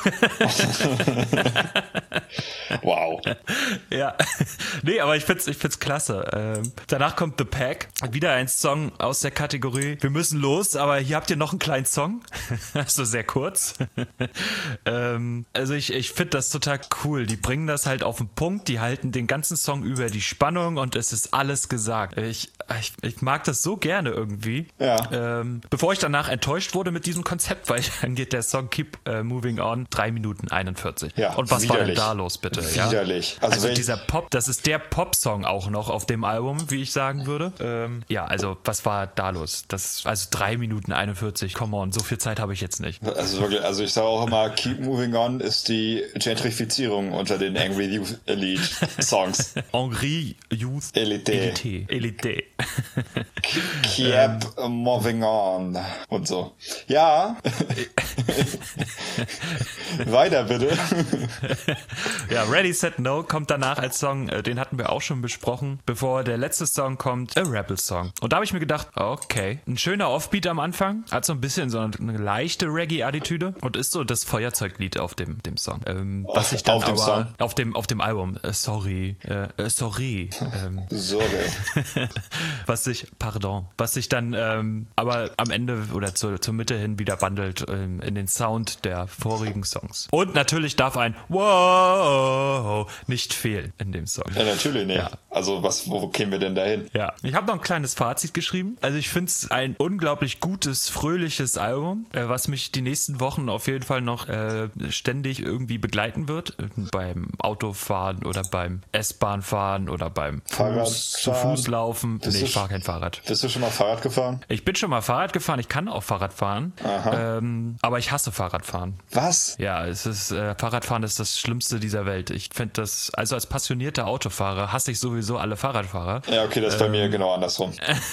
Wow. Ja. Nee, aber ich find's klasse. Danach kommt The Pack. Wieder ein Song aus der Kategorie Wir müssen los, aber hier habt ihr noch einen kleinen Song. Also sehr kurz. Also ich finde das total cool. Die bringen das halt auf den Punkt, die halten den ganzen Song über die Spannung und es ist ist alles gesagt. Ich mag das so gerne irgendwie. Ja. Bevor ich danach enttäuscht wurde mit diesem Konzept, weil dann geht der Song Keep Moving On 3 Minuten 41. Ja, und was widerlich. war denn da los, bitte? Widerlich. Ja? Also dieser Pop, das ist der Pop-Song auch noch auf dem Album, wie ich sagen würde. Also was war da los? Also 3 Minuten 41, come on, so viel Zeit habe ich jetzt nicht. Also wirklich, also ich sage auch immer, Keep Moving On ist die Gentrifizierung unter den Angry Youth Elite Songs. Angry Youth Elite. Keep Moving On und so. Ja. Weiter bitte. Ja, Ready, Set, No kommt danach als Song, den hatten wir auch schon besprochen. Bevor der letzte Song kommt, A Rebel Song. Und da habe ich mir gedacht, okay, ein schöner Offbeat am Anfang, hat so ein bisschen so eine leichte Reggae-Attitüde und ist so das Feuerzeuglied auf dem Song. Was ich dann auf dem Album, sorry. Sorry. Was sich dann aber am Ende oder zur Mitte hin wieder wandelt in den Sound der vorigen Songs. Und natürlich darf ein Wow nicht fehlen in dem Song. Ja, natürlich nicht. Ja. Also wo kämen wir denn dahin? Ja, ich habe noch ein kleines Fazit geschrieben. Also ich finde es ein unglaublich gutes, fröhliches Album, was mich die nächsten Wochen auf jeden Fall noch ständig irgendwie begleiten wird. Beim Autofahren oder beim S-Bahn-Fahren oder beim Fußlaufen. Nee, ich fahre kein Fahrrad. Bist du schon mal Fahrrad gefahren? Ich bin schon mal Fahrrad gefahren. Ich kann auch Fahrrad fahren. Aber ich hasse Fahrradfahren. Was? Ja, Fahrradfahren ist das Schlimmste dieser Welt. Ich finde das, also als passionierter Autofahrer hasse ich sowieso alle Fahrradfahrer. Ja, okay, das ist bei mir genau andersrum.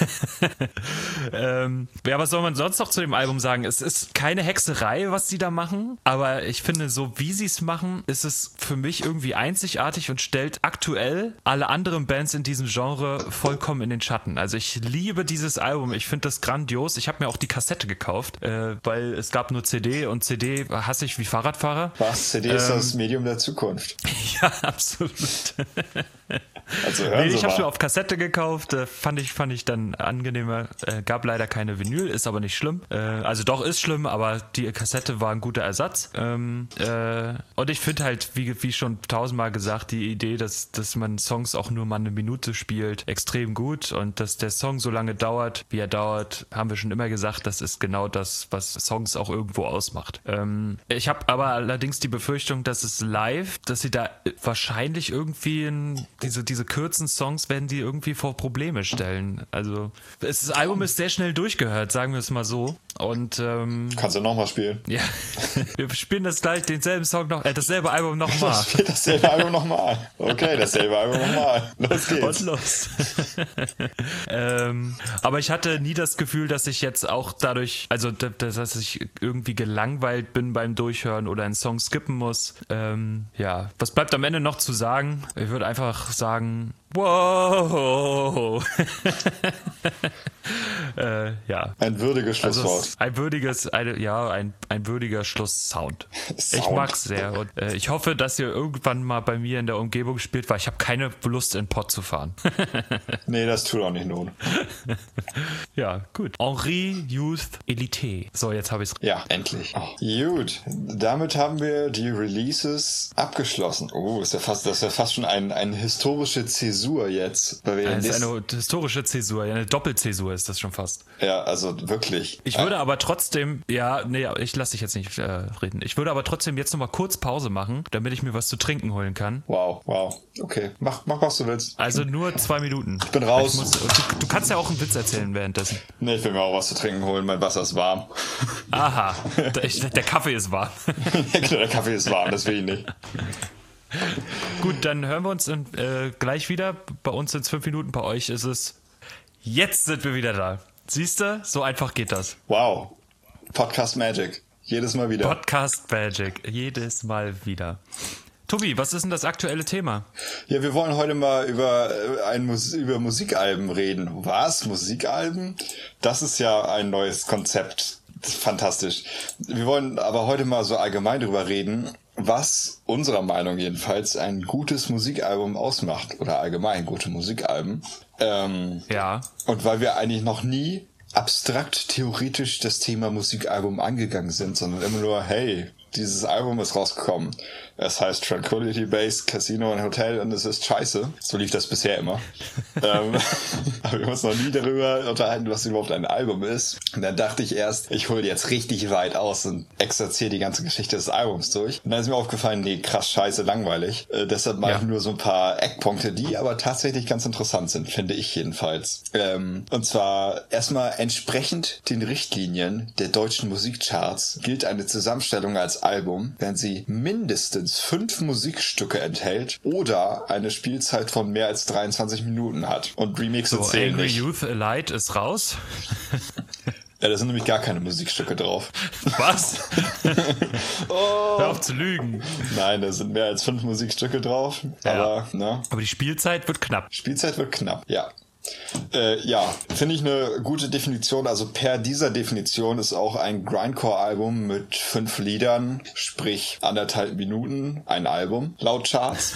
Ja, was soll man sonst noch zu dem Album sagen? Es ist keine Hexerei, was sie da machen, aber ich finde, so wie sie es machen, ist es für mich irgendwie einzigartig und stellt aktuell alle anderen Bands in diesem Genre vollkommen in den Schatten. Also ich liebe dieses Album, ich finde das grandios. Ich habe mir auch die Kassette gekauft, weil es gab nur CD und CD hasse ich wie Fahrradfahrer. Was? CD ist das Medium der Zukunft. Ja, absolut. Also ich habe schon auf Kassette gekauft, fand ich dann angenehmer. Gab leider keine Vinyl, ist aber nicht schlimm. Also doch ist schlimm, aber die Kassette war ein guter Ersatz. Und ich finde halt, wie schon 1000-mal gesagt, die Idee, dass man Songs auch nur mal eine Minute spielt, extrem gut. Und dass der Song so lange dauert, wie er dauert, haben wir schon immer gesagt, das ist genau das, was Songs auch irgendwo ausmacht. Ich habe aber allerdings die Befürchtung, dass es live, dass sie da wahrscheinlich irgendwie diese kurzen Songs werden die irgendwie vor Probleme stellen. Also das Album ist sehr schnell durchgehört, sagen wir es mal so. Und kannst du nochmal spielen? Ja, wir spielen dasselbe Album nochmal. Spielt dasselbe Album nochmal. Okay, dasselbe Album nochmal. Los geht's. Und los. Aber ich hatte nie das Gefühl, dass ich jetzt auch dadurch, also dass ich irgendwie gelangweilt bin beim Durchhören oder einen Song skippen muss. Ja, was bleibt am Ende noch zu sagen? Ich würde einfach sagen, wow. Ja. Ein würdiges Schlusswort. Also ein würdiger Schlusssound. Ich mag's sehr und ich hoffe, dass ihr irgendwann mal bei mir in der Umgebung spielt, weil ich habe keine Lust in Pott zu fahren. Nee, das tut auch nicht not. Ja, gut. Henri Youth Elite. So, jetzt habe ich's. Ja, endlich. Oh. Gut, damit haben wir die Releases abgeschlossen. Oh, das ist ja fast schon eine historische Zäsur jetzt. Das ist eine historische Zäsur, eine Doppelzäsur ist das schon fast. Ja, also wirklich. Ich würde aber trotzdem, ich lasse dich jetzt nicht reden. Ich würde aber trotzdem jetzt nochmal kurz Pause machen, damit ich mir was zu trinken holen kann. Wow. Okay, mach was du willst. Also nur 2 Minuten. Ich bin raus. Du kannst ja auch einen Witz erzählen währenddessen. Nee, ich will mir auch was zu trinken holen. Mein Wasser ist warm. Aha, der Kaffee ist warm. Ja, genau, der Kaffee ist warm, das will ich nicht. Gut, dann hören wir uns gleich wieder. Bei uns sind es 5 Minuten, bei euch ist es... Jetzt sind wir wieder da. Siehst du? So einfach geht das. Wow. Podcast Magic. Jedes Mal wieder. Podcast Magic. Jedes Mal wieder. Tobi, was ist denn das aktuelle Thema? Ja, wir wollen heute mal über Musikalben reden. Was? Musikalben? Das ist ja ein neues Konzept. Fantastisch. Wir wollen aber heute mal so allgemein drüber reden, was unserer Meinung jedenfalls ein gutes Musikalbum ausmacht. Oder allgemein gute Musikalben. Ja. Und weil wir eigentlich noch nie abstrakt theoretisch das Thema Musikalbum angegangen sind, sondern immer nur, hey, dieses Album ist rausgekommen. es heißt Tranquility Base, Casino und Hotel und es ist scheiße. So lief das bisher immer. Aber wir haben uns noch nie darüber unterhalten, was überhaupt ein Album ist. Und dann dachte ich erst, ich hole jetzt richtig weit aus und exerziere die ganze Geschichte des Albums durch. Und dann ist mir aufgefallen, nee, krass scheiße, langweilig. Deshalb mache ich nur so ein paar Eckpunkte, die aber tatsächlich ganz interessant sind, finde ich jedenfalls. Und zwar erstmal entsprechend den Richtlinien der deutschen Musikcharts gilt eine Zusammenstellung als Album, wenn sie mindestens 5 Musikstücke enthält oder eine Spielzeit von mehr als 23 Minuten hat. Und Remixe zählen Angry nicht. Youth Elite ist raus. Ja, da sind nämlich gar keine Musikstücke drauf. Was? Hör auf zu lügen. Nein, da sind mehr als 5 Musikstücke drauf. Aber, ne? Aber die Spielzeit wird knapp. Spielzeit wird knapp, ja. Ja, finde ich eine gute Definition. Also per dieser Definition ist auch ein Grindcore-Album mit 5 Liedern, sprich 1,5 Minuten, ein Album, laut Charts.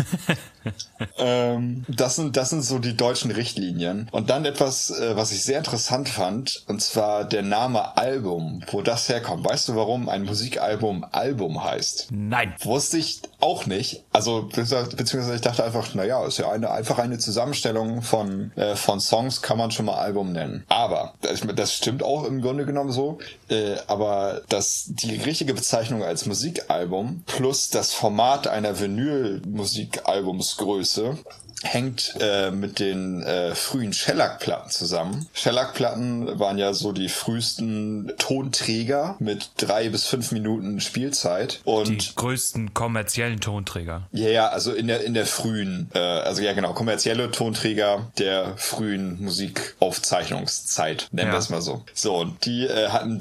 Das sind so die deutschen Richtlinien. Und dann etwas, was ich sehr interessant fand, und zwar der Name Album, wo das herkommt. Weißt du, warum ein Musikalbum Album heißt? Nein. Wusste ich auch nicht. Also, beziehungsweise ich dachte einfach, naja, ist ja einfach eine Zusammenstellung von Songs, kann man schon mal Album nennen. Aber, das stimmt auch im Grunde genommen so, aber die richtige Bezeichnung als Musikalbum plus das Format einer Vinyl-Musikalbumsgröße hängt mit den frühen Shellac-Platten zusammen. Shellac-Platten waren ja so die frühesten Tonträger mit 3 bis 5 Minuten Spielzeit. Und die größten kommerziellen Tonträger. Ja, also in der frühen, kommerzielle Tonträger der frühen Musikaufzeichnungszeit, nennen wir es mal so. So, und die hatten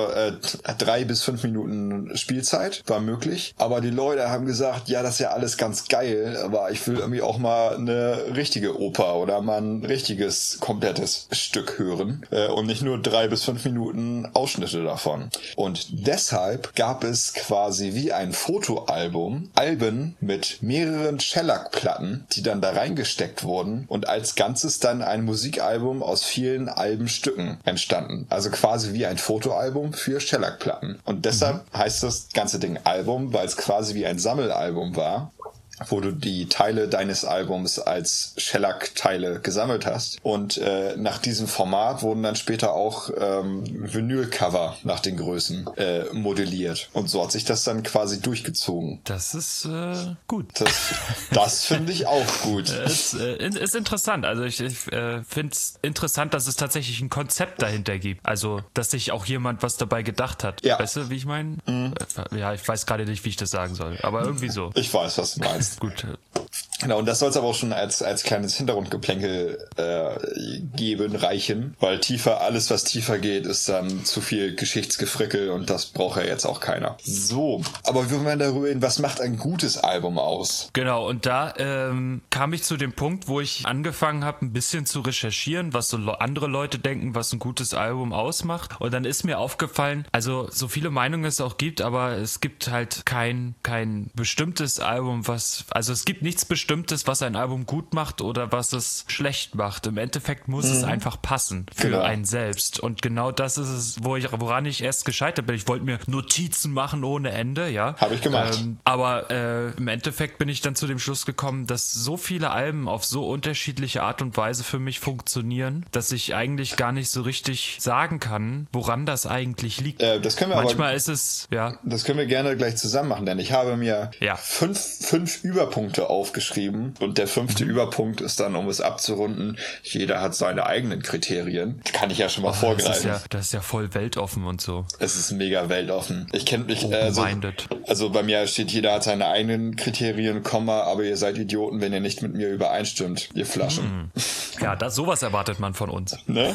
3 bis 5 Minuten Spielzeit, war möglich. Aber die Leute haben gesagt, ja, das ist ja alles ganz geil, aber ich will irgendwie auch mal eine richtige Oper oder mal ein richtiges, komplettes Stück hören und nicht nur 3 bis 5 Minuten Ausschnitte davon. Und deshalb gab es quasi wie ein Fotoalbum Alben mit mehreren Shellac-Platten, die dann da reingesteckt wurden und als Ganzes dann ein Musikalbum aus vielen Albenstücken entstanden. Also quasi wie ein Fotoalbum für Shellac-Platten. Und deshalb heißt das ganze Ding Album, weil es quasi wie ein Sammelalbum war, wo du die Teile deines Albums als Shellac-Teile gesammelt hast. Und nach diesem Format wurden dann später auch Vinylcover nach den Größen modelliert. Und so hat sich das dann quasi durchgezogen. Das ist gut. Das finde ich auch gut. Ist interessant. Also ich finde es interessant, dass es tatsächlich ein Konzept dahinter gibt. Also, dass sich auch jemand was dabei gedacht hat. Ja. Weißt du, wie ich meine? Ja, ich weiß gerade nicht, wie ich das sagen soll. Aber irgendwie so. Ich weiß, was du meinst. Gut. Genau, und das soll es aber auch schon als kleines Hintergrundgeplänkel reichen, weil alles, was tiefer geht, ist dann zu viel Geschichtsgefrickel und das braucht ja jetzt auch keiner. So, aber wir wollen darüber reden, was macht ein gutes Album aus? Genau, und da kam ich zu dem Punkt, wo ich angefangen habe, ein bisschen zu recherchieren, was so andere Leute denken, was ein gutes Album ausmacht. Und dann ist mir aufgefallen, also so viele Meinungen es auch gibt, aber es gibt halt kein bestimmtes Album, also es gibt nichts Bestimmtes, was ein Album gut macht oder was es schlecht macht. Im Endeffekt muss es einfach passen für einen selbst. Und genau das ist es, woran ich erst gescheitert bin. Ich wollte mir Notizen machen ohne Ende, ja. Habe ich gemacht. Aber im Endeffekt bin ich dann zu dem Schluss gekommen, dass so viele Alben auf so unterschiedliche Art und Weise für mich funktionieren, dass ich eigentlich gar nicht so richtig sagen kann, woran das eigentlich liegt. Das können wir Manchmal ist es, ja. Das können wir gerne gleich zusammen machen, denn ich habe mir 5 Überpunkte aufgeschrieben und der 5. Überpunkt ist dann, um es abzurunden, jeder hat seine eigenen Kriterien. Kann ich ja schon mal vorgreifen. Das ist ja voll weltoffen und so. Es ist mega weltoffen. Ich kenne mich, Open-minded. also bei mir steht, jeder hat seine eigenen Kriterien, aber ihr seid Idioten, wenn ihr nicht mit mir übereinstimmt, ihr Flaschen. Ja, sowas erwartet man von uns. Ne?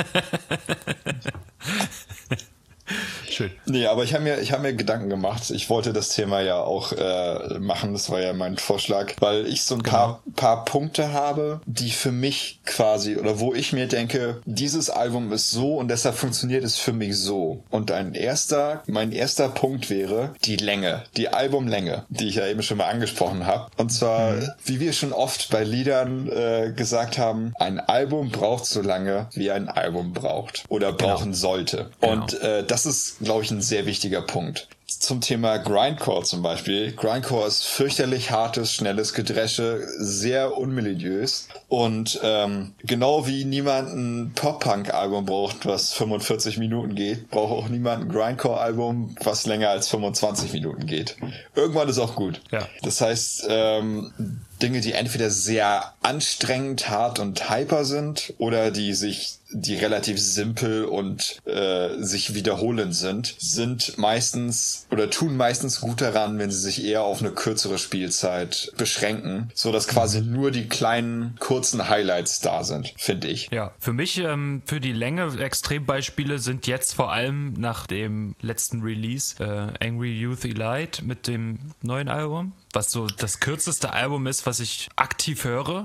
Schön. Nee, aber ich hab mir Gedanken gemacht. Ich wollte das Thema ja auch machen, das war ja mein Vorschlag, weil ich so ein paar Punkte habe, die für mich quasi, oder wo ich mir denke, dieses Album ist so und deshalb funktioniert es für mich so. Und mein erster Punkt wäre die Länge, die Albumlänge, die ich ja eben schon mal angesprochen habe. Und zwar, wie wir schon oft bei Liedern gesagt haben, ein Album braucht so lange, wie ein Album braucht oder brauchen sollte. Genau. Und das ist, glaube ich, ein sehr wichtiger Punkt. zum Thema Grindcore zum Beispiel. Grindcore ist fürchterlich hartes, schnelles Gedresche, sehr unmelodiös und genau wie niemand ein Pop-Punk-Album braucht, was 45 Minuten geht, braucht auch niemand ein Grindcore-Album, was länger als 25 Minuten geht. Irgendwann ist auch gut. Ja. Das heißt, Dinge, die entweder sehr anstrengend, hart und hyper sind oder die relativ simpel und sich wiederholend sind meistens oder tun meistens gut daran, wenn sie sich eher auf eine kürzere Spielzeit beschränken, so dass quasi nur die kleinen, kurzen Highlights da sind, finde ich. Ja, für mich, für die Länge Extrembeispiele sind jetzt vor allem nach dem letzten Release Angry Youth Elite mit dem neuen Album, was so das kürzeste Album ist, was ich aktiv höre,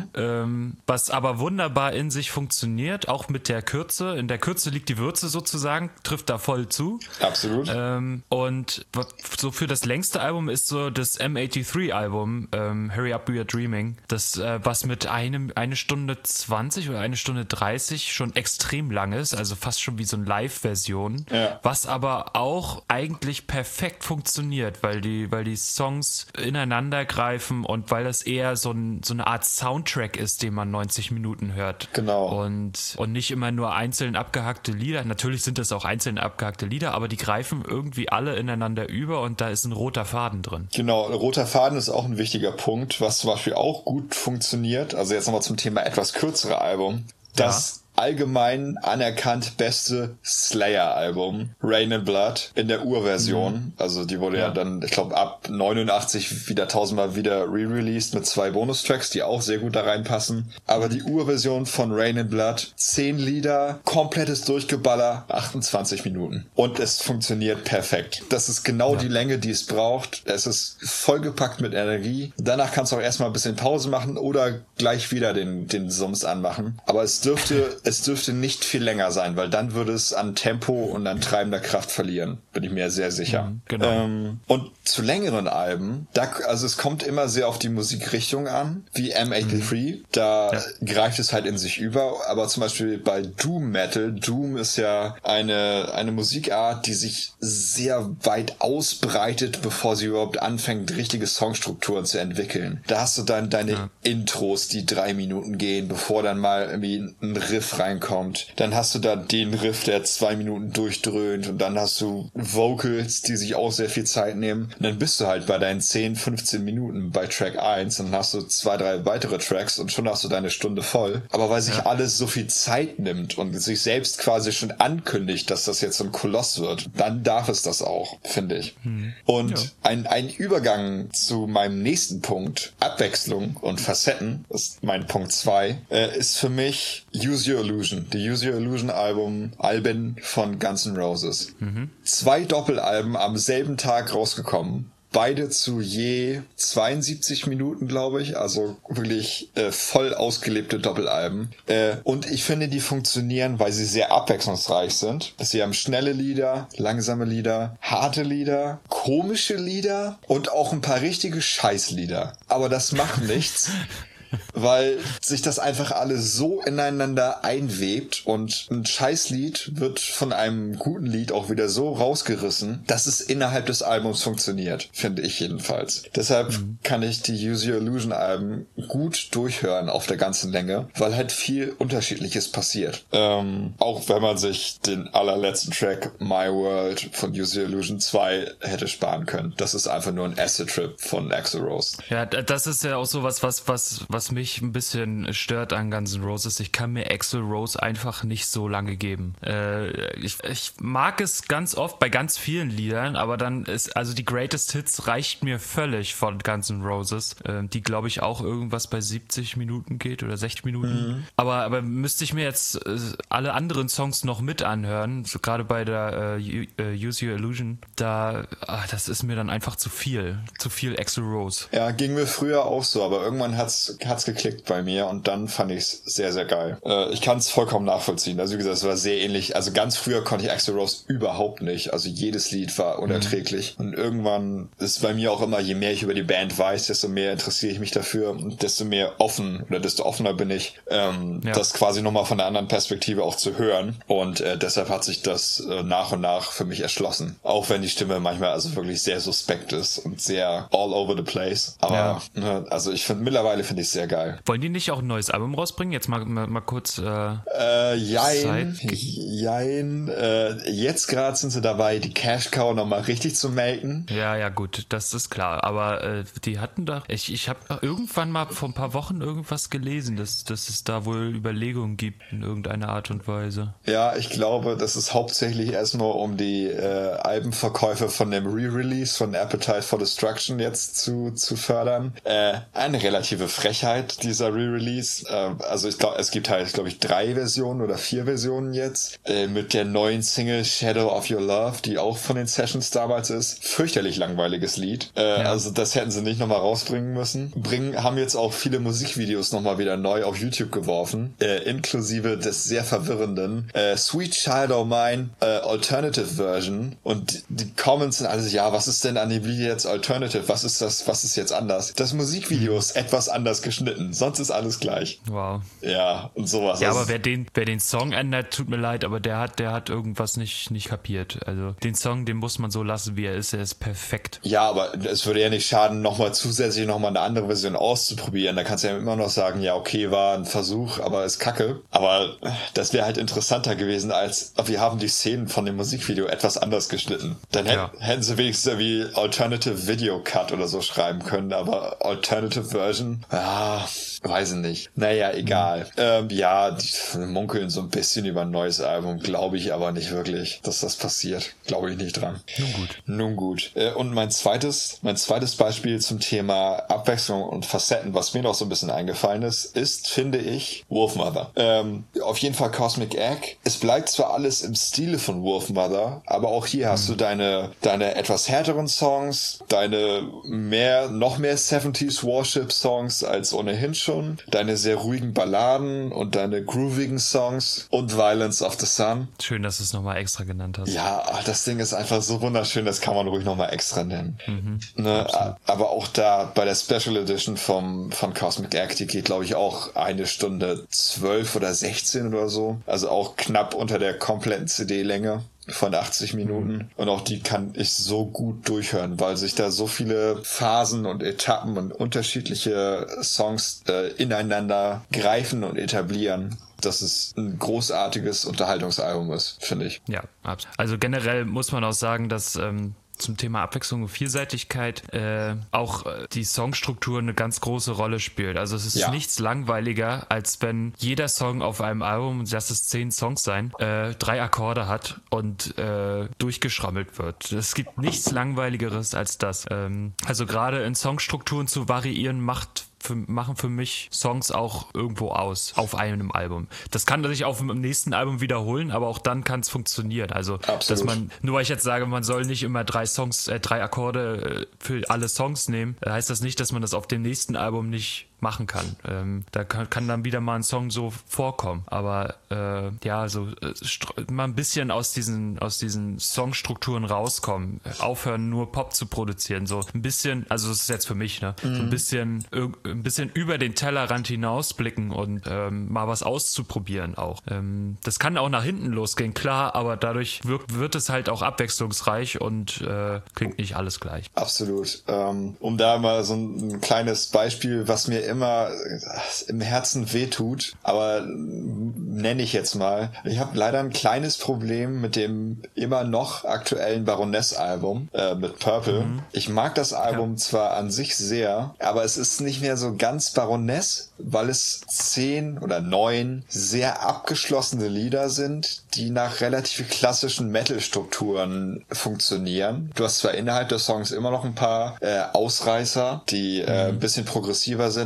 was aber wunderbar in sich funktioniert, auch mit der Kürze. In der Kürze liegt die Würze sozusagen, trifft da voll zu. Absolut. Und so für das längste Album ist so das M83-Album, Hurry Up We Are Dreaming, das was mit eine Stunde 20 oder 1 Stunde 30 schon extrem lang ist, also fast schon wie so eine Live-Version, was aber auch eigentlich perfekt funktioniert, weil die Songs ineinander greifen und weil das eher so eine Art Soundtrack ist, den man 90 Minuten hört. Genau. Und nicht immer nur einzeln abgehackte Lieder. Natürlich sind das auch einzeln abgehackte Lieder, aber die greifen irgendwie alle ineinander über und da ist ein roter Faden drin. Genau, roter Faden ist auch ein wichtiger Punkt, was zum Beispiel auch gut funktioniert. Also jetzt nochmal zum Thema etwas kürzere Album. Das allgemein anerkannt beste Slayer-Album, Rain and Blood, in der Urversion. Also die wurde ja dann, ich glaube, ab 89 wieder 1000-mal wieder re-released mit 2 Bonustracks, die auch sehr gut da reinpassen. Aber die Urversion von Rain and Blood, 10 Lieder, komplettes Durchgeballer, 28 Minuten. Und es funktioniert perfekt. Das ist genau die Länge, die es braucht. Es ist vollgepackt mit Energie. Danach kannst du auch erstmal ein bisschen Pause machen oder gleich wieder den Sums anmachen. Aber es dürfte nicht viel länger sein, weil dann würde es an Tempo und an treibender Kraft verlieren. Bin ich mir sehr sicher. Genau. Und zu längeren Alben, also es kommt immer sehr auf die Musikrichtung an, wie M83. Da greift es halt in sich über. Aber zum Beispiel bei Doom Metal, Doom ist ja eine Musikart, die sich sehr weit ausbreitet, bevor sie überhaupt anfängt, richtige Songstrukturen zu entwickeln. Da hast du dann deine Intros, die 3 Minuten gehen, bevor dann mal irgendwie ein Riff reinkommt. Dann hast du da den Riff, der 2 Minuten durchdröhnt und dann hast du Vocals, die sich auch sehr viel Zeit nehmen. Und dann bist du halt bei deinen 10, 15 Minuten bei Track 1 und dann hast du 2, 3 weitere Tracks und schon hast du deine Stunde voll. Aber weil sich alles so viel Zeit nimmt und sich selbst quasi schon ankündigt, dass das jetzt so ein Koloss wird, dann darf es das auch, finde ich. Und ein Übergang zu meinem nächsten Punkt, Abwechslung und Facetten, ist mein Punkt 2, ist für mich Use Your Illusion, die Use Your Illusion Alben von Guns N' Roses. 2 Doppelalben am selben Tag rausgekommen. Beide zu je 72 Minuten, glaube ich. Also wirklich voll ausgelebte Doppelalben. Und ich finde, die funktionieren, weil sie sehr abwechslungsreich sind. Sie haben schnelle Lieder, langsame Lieder, harte Lieder, komische Lieder und auch ein paar richtige Scheißlieder. Aber das macht nichts. Weil sich das einfach alles so ineinander einwebt und ein Scheißlied wird von einem guten Lied auch wieder so rausgerissen, dass es innerhalb des Albums funktioniert, finde ich jedenfalls. Deshalb kann ich die Use Your Illusion Alben gut durchhören auf der ganzen Länge, weil halt viel Unterschiedliches passiert. Auch wenn man sich den allerletzten Track My World von Use Your Illusion 2 hätte sparen können. Das ist einfach nur ein Acid Trip von Axl Rose. Ja, das ist ja auch so was mich ein bisschen stört an Guns N' Roses. Ich kann mir Axl Rose einfach nicht so lange geben. Ich mag es ganz oft bei ganz vielen Liedern, aber dann ist, also die Greatest Hits reicht mir völlig von Guns N' Roses, die glaube ich auch irgendwas bei 70 Minuten geht oder 60 Minuten. Aber müsste ich mir jetzt alle anderen Songs noch mit anhören, so gerade bei der Use Your Illusion, das ist mir dann einfach zu viel Axl Rose. Ja, ging mir früher auch so, aber irgendwann hat's geklickt bei mir und dann fand ich es sehr, sehr geil. Ich kann es vollkommen nachvollziehen. Also wie gesagt, es war sehr ähnlich. Also ganz früher konnte ich Axl Rose überhaupt nicht. Also jedes Lied war unerträglich. Und irgendwann ist bei mir auch immer, je mehr ich über die Band weiß, desto mehr interessiere ich mich dafür und desto mehr desto offener bin ich, das quasi nochmal von einer anderen Perspektive auch zu hören. Und deshalb hat sich das nach und nach für mich erschlossen. Auch wenn die Stimme manchmal also wirklich sehr suspekt ist und sehr all over the place. Aber also mittlerweile finde ich es sehr geil. Wollen die nicht auch ein neues Album rausbringen? Jetzt mal kurz Jein. Jetzt gerade sind sie dabei, die Cash Cow nochmal richtig zu melken. Ja, gut, das ist klar. Aber die hatten doch... Ich habe irgendwann mal vor ein paar Wochen irgendwas gelesen, dass es da wohl Überlegungen gibt in irgendeiner Art und Weise. Ja, ich glaube, das ist hauptsächlich erstmal um die Albenverkäufe von dem Re-Release von Appetite for Destruction jetzt zu fördern. Eine relative Frechheit, dieser Re-Release. Also ich glaube, es gibt halt, 3 Versionen oder 4 Versionen jetzt. Mit der neuen Single Shadow of Your Love, die auch von den Sessions damals ist. Fürchterlich langweiliges Lied. Also das hätten sie nicht nochmal rausbringen müssen. Haben jetzt auch viele Musikvideos nochmal wieder neu auf YouTube geworfen. Inklusive des sehr verwirrenden Sweet Child O' Mine Alternative Version. Und die Comments sind alles, ja, was ist denn an dem Video jetzt Alternative? Was ist jetzt anders? Das Musikvideo ist etwas anders geschnitten. Sonst ist alles gleich. Wow. Ja, und sowas. Ja, aber wer den Song ändert, tut mir leid, aber der hat irgendwas nicht kapiert. Also den Song, den muss man so lassen, wie er ist perfekt. Ja, aber es würde ja nicht schaden, zusätzlich nochmal eine andere Version auszuprobieren. Da kannst du ja immer noch sagen, ja, okay, war ein Versuch, aber ist kacke. Aber das wäre halt interessanter gewesen, als wir haben die Szenen von dem Musikvideo etwas anders geschnitten. Dann hätten sie wenigstens irgendwie Alternative Video Cut oder so schreiben können, aber Alternative Version, weiß ich nicht. Naja, egal. Die munkeln so ein bisschen über ein neues Album, glaube ich aber nicht wirklich, dass das passiert. Glaube ich nicht dran. Nun gut. Und mein zweites Beispiel zum Thema Abwechslung und Facetten, was mir noch so ein bisschen eingefallen ist, finde ich, Wolfmother. Auf jeden Fall Cosmic Egg. Es bleibt zwar alles im Stile von Wolfmother, aber auch hier hast du deine etwas härteren Songs, deine noch mehr 70s Warship Songs als ohnehin schon, deine sehr ruhigen Balladen und deine groovigen Songs und Violence of the Sun. Schön, dass du es nochmal extra genannt hast. Ja, das Ding ist einfach so wunderschön, das kann man ruhig nochmal extra nennen. Aber auch da bei der Special Edition von Cosmic Egg, die geht glaube ich auch 1 Stunde 12 oder 16 oder so. Also auch knapp unter der kompletten CD-Länge von 80 Minuten. Und auch die kann ich so gut durchhören, weil sich da so viele Phasen und Etappen und unterschiedliche Songs ineinander greifen und etablieren, dass es ein großartiges Unterhaltungsalbum ist, finde ich. Ja, absolut. Also generell muss man auch sagen, dass zum Thema Abwechslung und Vielseitigkeit auch die Songstruktur eine ganz große Rolle spielt. Also es ist nichts langweiliger, als wenn jeder Song auf einem Album, lass es 10 Songs sein, 3 Akkorde hat und durchgeschrammelt wird. Es gibt nichts Langweiligeres als das. Also gerade in Songstrukturen zu variieren machen für mich Songs auch irgendwo aus, auf einem Album. Das kann sich auf dem nächsten Album wiederholen, aber auch dann kann es funktionieren. Also, dass man, nur weil ich jetzt sage, man soll nicht immer 3 Akkorde für alle Songs nehmen, heißt das nicht, dass man das auf dem nächsten Album nicht machen kann. Da kann dann wieder mal ein Song so vorkommen. Aber mal ein bisschen aus diesen Songstrukturen rauskommen. Aufhören, nur Pop zu produzieren. So ein bisschen, also das ist jetzt für mich, ne? So ein bisschen über den Tellerrand hinausblicken und mal was auszuprobieren auch. Das kann auch nach hinten losgehen, klar, aber dadurch wird es halt auch abwechslungsreich und klingt nicht alles gleich. Absolut. Um da mal so ein kleines Beispiel, was mir immer im Herzen wehtut, aber nenne ich jetzt mal. Ich habe leider ein kleines Problem mit dem immer noch aktuellen Baroness-Album mit Purple. Ich mag das Album zwar an sich sehr, aber es ist nicht mehr so ganz Baroness, weil es 10 oder 9 sehr abgeschlossene Lieder sind, die nach relativ klassischen Metal-Strukturen funktionieren. Du hast zwar innerhalb der Songs immer noch ein paar Ausreißer, die ein bisschen progressiver sind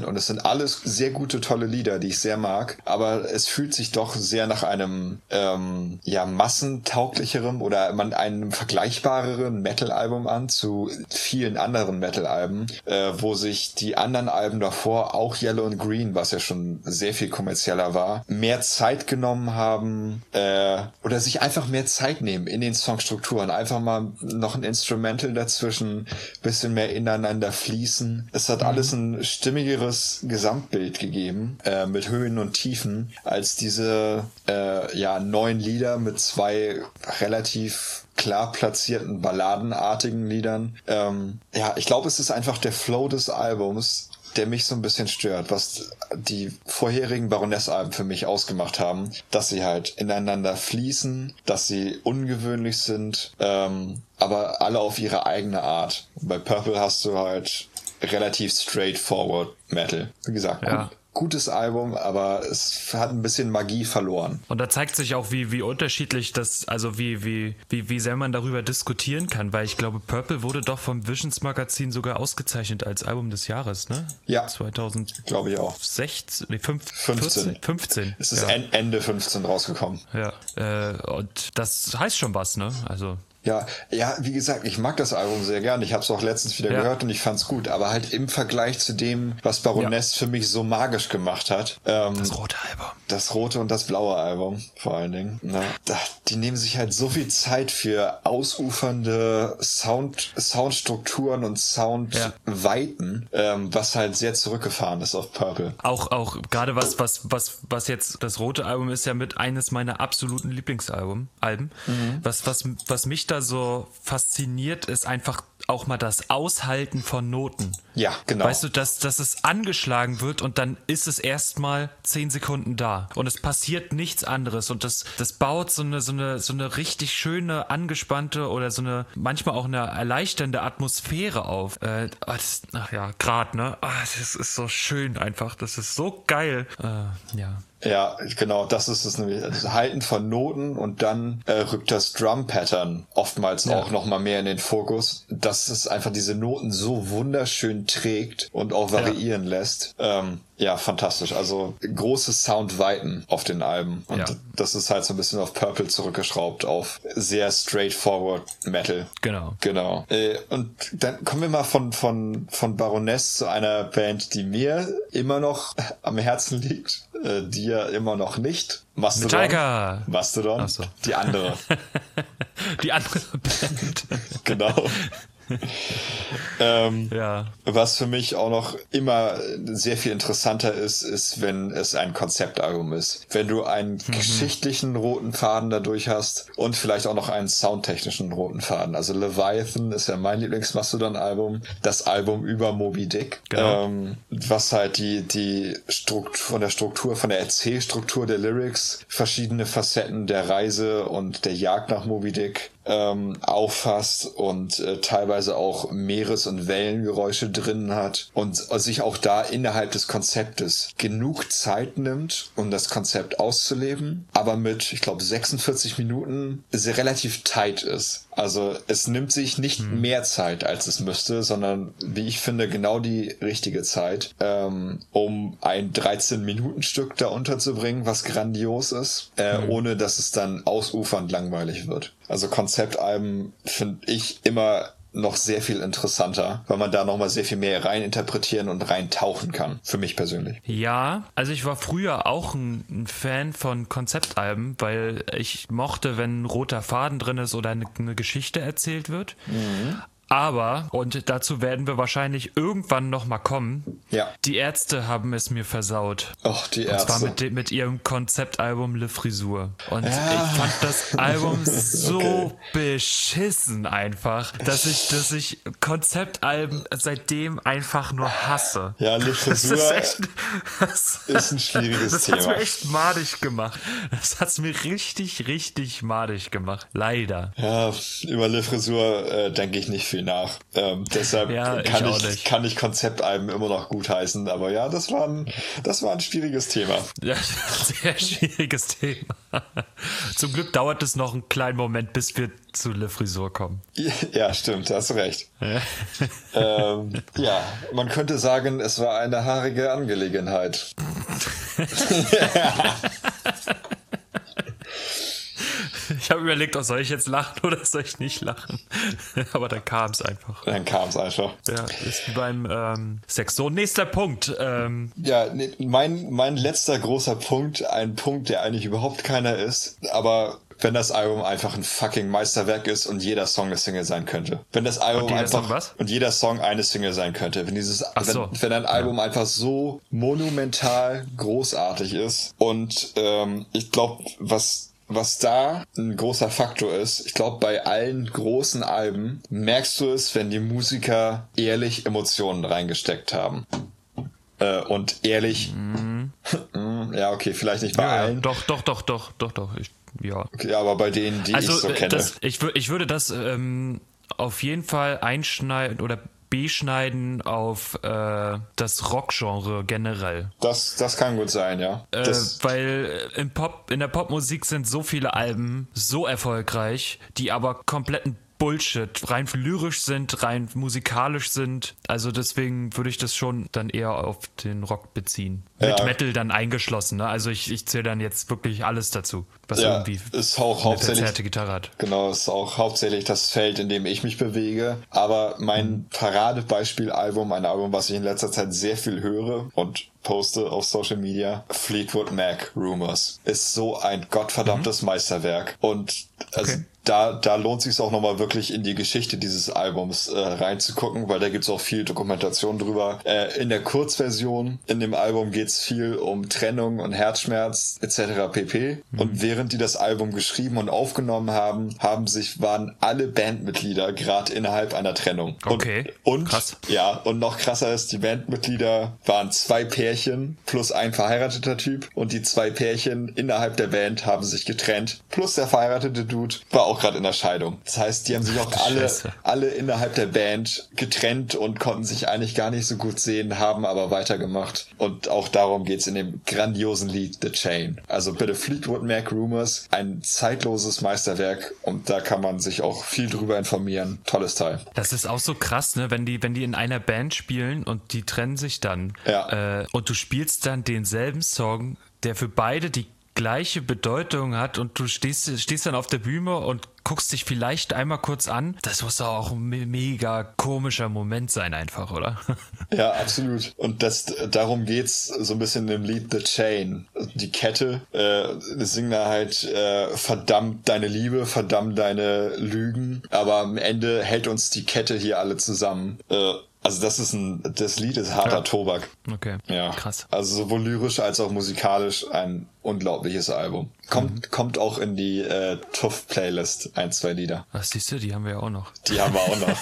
Und es sind alles sehr gute, tolle Lieder, die ich sehr mag. Aber es fühlt sich doch sehr nach einem massentauglicherem oder einem vergleichbareren Metal-Album an zu vielen anderen Metal-Alben, wo sich die anderen Alben davor, auch Yellow and Green, was ja schon sehr viel kommerzieller war, mehr Zeit genommen haben oder sich einfach mehr Zeit nehmen in den Songstrukturen. Einfach mal noch ein Instrumental dazwischen, bisschen mehr ineinander fließen. Es hat alles ein stimmigeres Gesamtbild gegeben, mit Höhen und Tiefen, als diese 9 Lieder mit 2 relativ klar platzierten balladenartigen Liedern. Ich glaube, es ist einfach der Flow des Albums, der mich so ein bisschen stört, was die vorherigen Baroness-Alben für mich ausgemacht haben, dass sie halt ineinander fließen, dass sie ungewöhnlich sind, aber alle auf ihre eigene Art. Bei Purple hast du halt relativ straightforward Metal. Wie gesagt, gutes Album, aber es hat ein bisschen Magie verloren. Und da zeigt sich auch, wie unterschiedlich das, also wie sehr man darüber diskutieren kann, weil ich glaube, Purple wurde doch vom Visions Magazin sogar ausgezeichnet als Album des Jahres, ne? Ja. 2000. Glaube ich auch. 15. Es ist Ende 15 rausgekommen. Ja. Und das heißt schon was, ne? Also. Ja, wie gesagt, ich mag das Album sehr gern. Ich habe es auch letztens wieder gehört und ich fand's gut. Aber halt im Vergleich zu dem, was Baroness für mich so magisch gemacht hat. Das rote Album. Das rote und das blaue Album vor allen Dingen. Ne? Die nehmen sich halt so viel Zeit für ausufernde Soundstrukturen und Soundweiten, was halt sehr zurückgefahren ist auf Purple. Auch gerade was jetzt das rote Album ist ja mit eines meiner absoluten Lieblingsalben. Was mich da so fasziniert, ist einfach auch mal das Aushalten von Noten. Ja, genau. Weißt du, dass es angeschlagen wird und dann ist es erstmal 10 Sekunden da und es passiert nichts anderes und das baut so eine richtig schöne, angespannte oder so eine, manchmal auch eine erleichternde Atmosphäre auf. Das ist so schön einfach, das ist so geil. Ja, genau, das ist es nämlich. Das Halten von Noten und dann rückt das Drum-Pattern oftmals auch nochmal mehr in den Fokus, dass es einfach diese Noten so wunderschön trägt und auch variieren lässt. Fantastisch. Also große Soundweiten auf den Alben. Und das ist halt so ein bisschen auf Purple zurückgeschraubt, auf sehr straightforward Metal. Genau. Und dann kommen wir mal von Baroness zu einer Band, die mir immer noch am Herzen liegt. Dir immer noch nicht. Mastodon. Ach so. Die andere. Die andere Band. Genau. Was für mich auch noch immer sehr viel interessanter ist, wenn es ein Konzeptalbum ist. Wenn du einen geschichtlichen roten Faden dadurch hast und vielleicht auch noch einen soundtechnischen roten Faden. Also Leviathan ist ja mein Lieblings-Mastodon-Album. Das Album über Moby Dick. Genau. Was halt die Struktur, von der Erzählstruktur der Lyrics, verschiedene Facetten der Reise und der Jagd nach Moby Dick auffasst und teilweise auch Meeres- und Wellengeräusche drin hat und sich auch da innerhalb des Konzeptes genug Zeit nimmt, um das Konzept auszuleben, aber mit, ich glaube, 46 Minuten sehr relativ tight ist. Also es nimmt sich nicht mehr Zeit, als es müsste, sondern, wie ich finde, genau die richtige Zeit, um ein 13-Minuten-Stück da unterzubringen, was grandios ist, ohne dass es dann ausufernd langweilig wird. Also Konzeptalben finde ich immer noch sehr viel interessanter, weil man da nochmal sehr viel mehr rein interpretieren und rein tauchen kann, für mich persönlich. Ja, also ich war früher auch ein Fan von Konzeptalben, weil ich mochte, wenn ein roter Faden drin ist oder eine Geschichte erzählt wird. Aber, und dazu werden wir wahrscheinlich irgendwann nochmal kommen, die Ärzte haben es mir versaut. Och, die Ärzte. Und zwar mit ihrem Konzeptalbum Le Frisur. Und ich fand das Album so beschissen einfach, dass ich Konzeptalben seitdem einfach nur hasse. Ja, Le Frisur ist ein schwieriges Thema. Das hat's mir echt madig gemacht. Das hat's mir richtig, richtig madig gemacht. Leider. Ja, über Le Frisur denke ich nicht viel viel nach. Deshalb kann ich Konzeptalben immer noch gutheißen. Aber ja, das war ein schwieriges Thema. Ja, sehr schwieriges Thema. Zum Glück dauert es noch einen kleinen Moment, bis wir zu Le Frisur kommen. Ja, stimmt, hast recht. Ja, man könnte sagen, es war eine haarige Angelegenheit. Ich habe überlegt, soll ich jetzt lachen oder soll ich nicht lachen? Aber dann kam es einfach. Ja, ist wie beim Sex. So, nächster Punkt. Ja, mein letzter großer Punkt, ein Punkt, der eigentlich überhaupt keiner ist, aber wenn das Album einfach ein fucking Meisterwerk ist und jeder Song eine Single sein könnte. Wenn das Album und jeder Song eine Single sein könnte. Wenn ein Album einfach so monumental großartig ist und ich glaube, was da ein großer Faktor ist, ich glaube, bei allen großen Alben merkst du es, wenn die Musiker ehrlich Emotionen reingesteckt haben. Und ehrlich, ja, okay, vielleicht nicht bei allen. Doch. Ja. Okay, aber bei denen, die ich so kenne. Ich würde das auf jeden Fall einschneiden oder beschneiden auf das Rockgenre generell. Das kann gut sein, ja. Weil in der Popmusik sind so viele Alben so erfolgreich, die aber kompletten Bullshit, rein lyrisch sind, rein musikalisch sind. Also deswegen würde ich das schon dann eher auf den Rock beziehen. Mit Metal dann eingeschlossen. Ne? Also ich zähle dann jetzt wirklich alles dazu, was irgendwie ist auch eine verzerrte Gitarre hat. Genau, ist auch hauptsächlich das Feld, in dem ich mich bewege. Aber mein Paradebeispiel-Album, ein Album, was ich in letzter Zeit sehr viel höre und poste auf Social Media, Fleetwood Mac Rumors, ist so ein gottverdammtes Meisterwerk. Und da lohnt sich auch nochmal wirklich in die Geschichte dieses Albums reinzugucken, weil da gibt's auch viel Dokumentation drüber. In der Kurzversion in dem Album geht's viel um Trennung und Herzschmerz etc. pp. Und während die das Album geschrieben und aufgenommen haben, waren alle Bandmitglieder gerade innerhalb einer Trennung. Und krass. Ja, und noch krasser ist, die Bandmitglieder waren 2 Pärchen plus ein verheirateter Typ und die 2 Pärchen innerhalb der Band haben sich getrennt. Plus der verheiratete Dude war auch gerade in der Scheidung. Das heißt, die haben sich auch alle innerhalb der Band getrennt und konnten sich eigentlich gar nicht so gut sehen, haben aber weitergemacht. Und auch darum geht's in dem grandiosen Lied The Chain. Also bitte Fleetwood Mac Rumors, ein zeitloses Meisterwerk und da kann man sich auch viel drüber informieren. Tolles Teil. Das ist auch so krass, ne? Wenn die in einer Band spielen und die trennen sich dann und du spielst dann denselben Song, der für beide die gleiche Bedeutung hat und du stehst dann auf der Bühne und guckst dich vielleicht einmal kurz an. Das muss doch auch ein mega komischer Moment sein einfach, oder? Ja, absolut. Und darum geht's so ein bisschen im Lied The Chain. Die Kette, singen da halt verdammt deine Liebe, verdammt deine Lügen, aber am Ende hält uns die Kette hier alle zusammen. Also das Lied ist harter Tobak. Okay, ja. Krass. Also sowohl lyrisch als auch musikalisch ein unglaubliches Album. Kommt auch in die TUF-Playlist, 1-2 Lieder. Ach, siehst du, die haben wir ja auch noch. Die haben wir auch noch.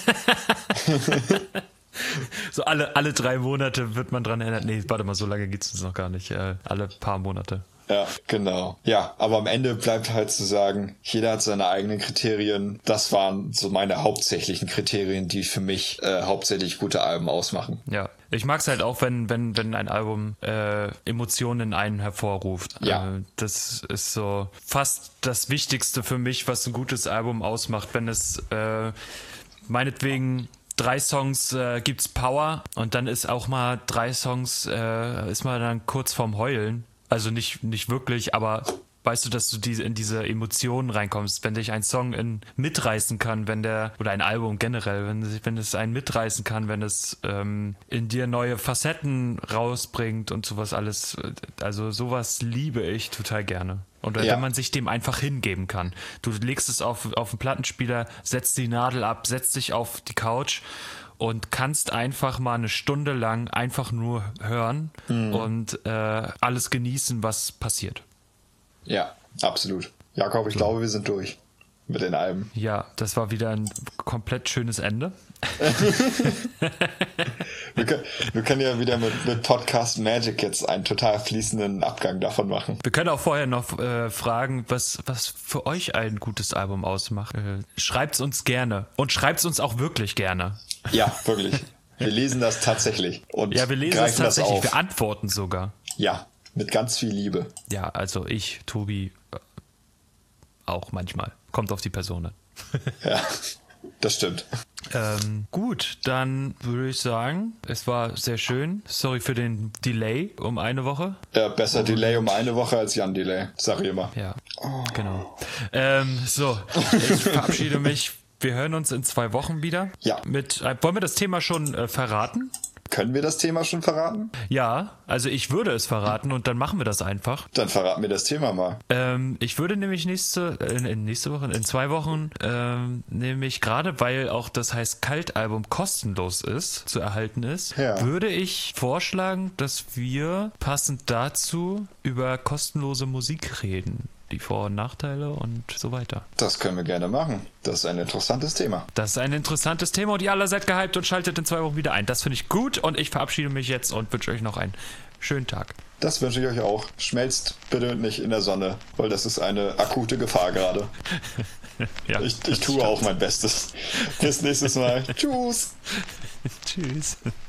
So alle 3 Monate wird man dran erinnert. Nee, warte mal, so lange geht's uns noch gar nicht. Alle paar Monate. Ja, genau. Ja, aber am Ende bleibt halt zu sagen, jeder hat seine eigenen Kriterien. Das waren so meine hauptsächlichen Kriterien, die für mich hauptsächlich gute Alben ausmachen. Ja, ich mag's halt auch, wenn ein Album Emotionen in einen hervorruft. Ja. Das ist so fast das Wichtigste für mich, was ein gutes Album ausmacht. Wenn es meinetwegen 3 Songs gibt's Power und dann ist auch mal 3 Songs ist mal dann kurz vorm Heulen. Also nicht wirklich, aber weißt du, dass du in diese Emotionen reinkommst, wenn dich ein Song mitreißen kann, oder ein Album generell, wenn es einen mitreißen kann, wenn es in dir neue Facetten rausbringt und sowas alles. Also sowas liebe ich total gerne. Und wenn man sich dem einfach hingeben kann. Du legst es auf den Plattenspieler, setzt die Nadel ab, setzt dich auf die Couch und kannst einfach mal eine Stunde lang einfach nur hören und alles genießen, was passiert. Ja, absolut. Jakob, ich glaube, wir sind durch. mit den Alben. Ja, das war wieder ein komplett schönes Ende. Wir können ja wieder mit Podcast Magic jetzt einen total fließenden Abgang davon machen. Wir können auch vorher noch fragen, was für euch ein gutes Album ausmacht. Schreibt's uns gerne. Und schreibt's uns auch wirklich gerne. Ja, wirklich. Wir lesen das tatsächlich. Und ja, wir lesen es tatsächlich. Wir antworten sogar. Ja, mit ganz viel Liebe. Ja, also ich, Tobi, auch manchmal. Kommt auf die Person an. Ja, das stimmt. Gut, dann würde ich sagen, es war sehr schön. Sorry für den Delay um eine Woche. Ja, besser Delay um eine Woche als Jan Delay, sag ich immer. Ja, genau. So, ich verabschiede mich. Wir hören uns in 2 Wochen wieder. Ja. Wollen wir das Thema schon verraten? Können wir das Thema schon verraten? Ja, also ich würde es verraten und dann machen wir das einfach. Dann verraten wir das Thema mal. Ich würde nämlich in 2 Wochen, nämlich gerade weil auch das heißt Kalt-Album kostenlos ist, zu erhalten ist, würde ich vorschlagen, dass wir passend dazu über kostenlose Musik reden. Die Vor- und Nachteile und so weiter. Das können wir gerne machen. Das ist ein interessantes Thema. Das ist ein interessantes Thema und ihr alle seid gehypt und schaltet in 2 Wochen wieder ein. Das finde ich gut und ich verabschiede mich jetzt und wünsche euch noch einen schönen Tag. Das wünsche ich euch auch. Schmelzt bitte nicht in der Sonne, weil das ist eine akute Gefahr gerade. Ja, ich tue auch mein Bestes. Bis nächstes Mal. Tschüss. Tschüss.